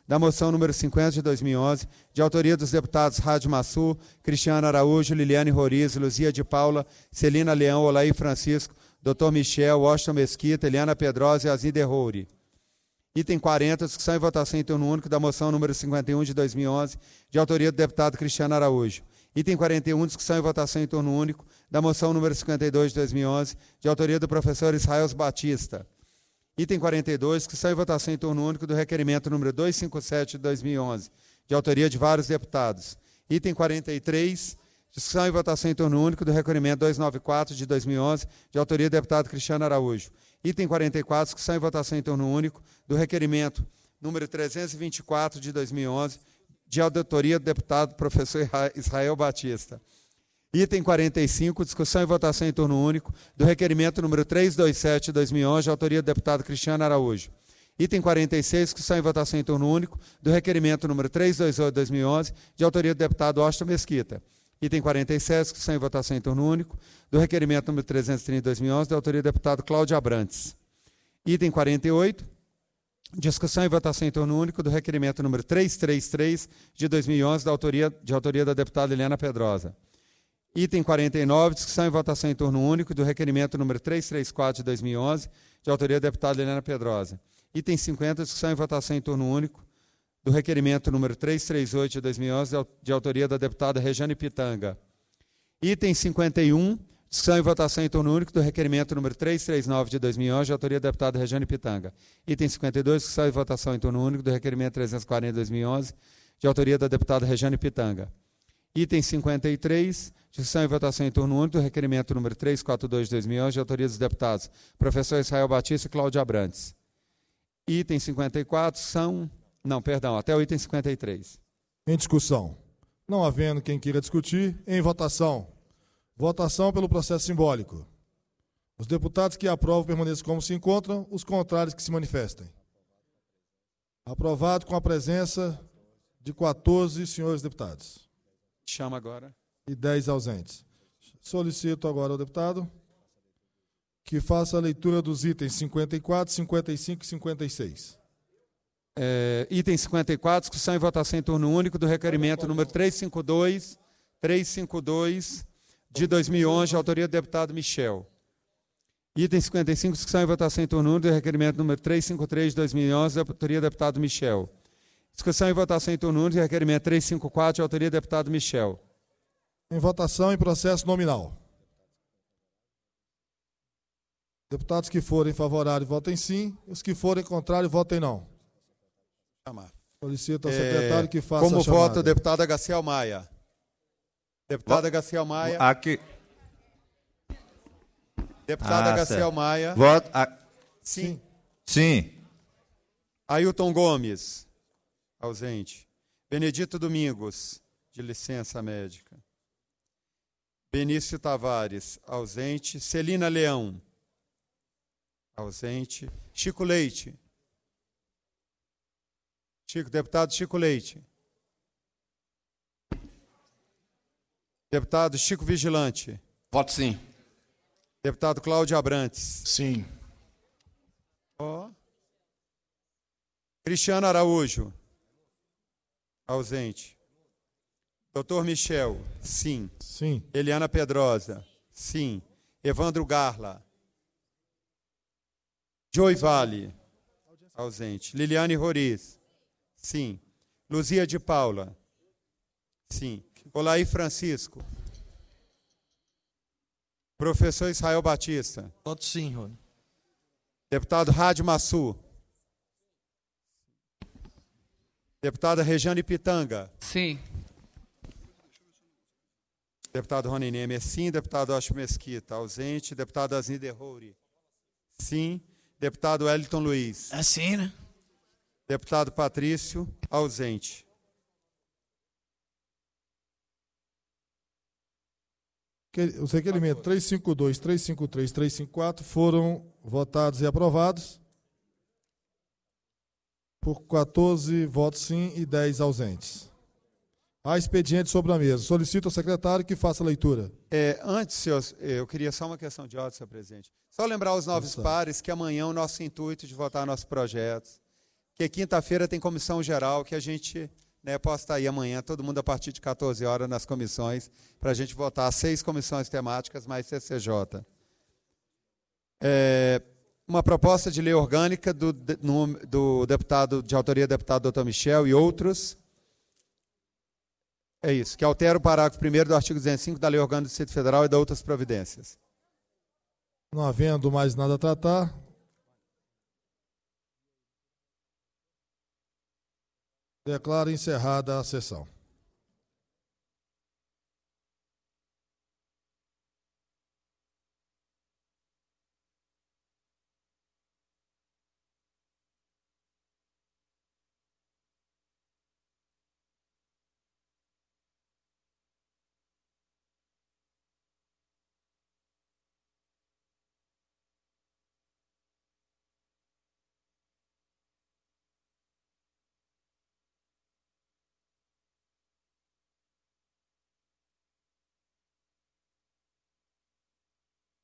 da moção número 50 de 2011, de autoria dos deputados Rádio Massu, Cristiano Araújo, Liliane Roriz, Luzia de Paula, Celina Leão, Olaí Francisco, Dr. Michel, Washington Mesquita, Eliana Pedrosa e Azide Rouri. Item 40, discussão e votação em turno único da moção número 51 de 2011, de autoria do deputado Cristiano Araújo. Item 41, discussão e votação em turno único da moção número 52 de 2011, de autoria do professor Israel Batista. Item 42, discussão e votação em turno único do requerimento número 257 de 2011, de autoria de vários deputados. Item 43, discussão e votação em turno único do requerimento 294 de 2011, de autoria do deputado Cristiano Araújo. Item 44, discussão e votação em turno único do requerimento número 324 de 2011, de autoria do deputado professor Israel Batista. Item 45, discussão e votação em turno único do requerimento número 327 de 2011, de autoria do deputado Cristiano Araújo. Item 46, discussão e votação em turno único do requerimento número 328 de 2011, de autoria do deputado Washington Mesquita. Item 47, discussão e votação em turno único do requerimento número 330 de 2011, de autoria do deputado Cláudio Abrantes. Item 48, discussão e votação em turno único do requerimento número 333 de 2011, de autoria da deputada Eliana Pedrosa. Item 49, discussão e votação em turno único do requerimento número 334 de 2011, de autoria da deputada Eliana Pedrosa. Item 50, discussão e votação em turno único do requerimento número 338 de 2011, de autoria da deputada Rejane Pitanga. Item 51, discussão e votação em turno único do requerimento número 339 de 2011, de autoria da deputada Rejane Pitanga. Item 52, discussão e votação em turno único do requerimento 340 de 2011, de autoria da deputada Rejane Pitanga. Item 53, discussão e votação em turno único do requerimento número 342 de 2011, de autoria dos deputados professor Israel Batista e Cláudio Abrantes. Item 54 até o item 53. Em discussão. Não havendo quem queira discutir, em votação. Votação pelo processo simbólico. Os deputados que aprovam permaneçam como se encontram, os contrários que se manifestem. Aprovado com a presença de 14 senhores deputados. Chama agora. E 10 ausentes. Solicito agora ao deputado que faça a leitura dos itens 54, 55 e 56. Item 54, discussão e votação em turno único do requerimento número 352 de 2011, de autoria do deputado Michel. Item 55, discussão e votação em turno único do requerimento número 353 de 2011, de autoria do deputado Michel. Discussão e votação em turno único do requerimento 354, de autoria do deputado Michel. Em votação em processo nominal. Deputados que forem favoráveis, votem sim. Os que forem contrários, votem não. Solicito ao secretário que faça como a chamada. vota o deputado Agaciel Maia? Deputado Agaciel Maia. Aqui. Deputado Agaciel Maia. Voto. Sim. Sim. Ailton Gomes. Ausente. Benedito Domingos. De licença médica. Benício Tavares. Ausente. Celina Leão. Ausente. Chico Leite. Deputado Chico Leite. Deputado Chico Vigilante. Voto sim. Deputado Cláudio Abrantes. Sim. Cristiano Araújo. Ausente. Doutor Michel. Sim. Sim. Eliana Pedrosa. Sim. Evandro Garla. Joy Vale. Ausente. Liliane Roriz. Sim. Luzia de Paula. Sim. Olaí Francisco. Professor Israel Batista. Voto sim, Rony. Deputado Rádio Massu. Deputada Rejane Pitanga. Sim. Deputado Rony Nemer, sim. Deputado Washington Mesquita, ausente. Deputado Azide Rouri. Sim. Deputado Wellington Luiz. Assim, né? Deputado Patrício, ausente. Os requerimentos 352, 353, 354 foram votados e aprovados por 14 votos sim e 10 ausentes. Há expediente sobre a mesa. Solicito ao secretário que faça a leitura. Antes, eu queria só uma questão de ordem, senhor presidente. Só lembrar aos novos pares que amanhã o nosso intuito de votar nossos projetos que quinta-feira tem comissão geral, que a gente, né, possa estar aí amanhã, todo mundo a partir de 14 horas nas comissões, para a gente votar 6 comissões temáticas mais CCJ. Uma proposta de lei orgânica do deputado, de autoria do deputado Dr. Michel e outros. É isso, que altera o parágrafo 1º do artigo 205 da Lei Orgânica do Distrito Federal e da outras providências. Não havendo mais nada a tratar, declaro encerrada a sessão.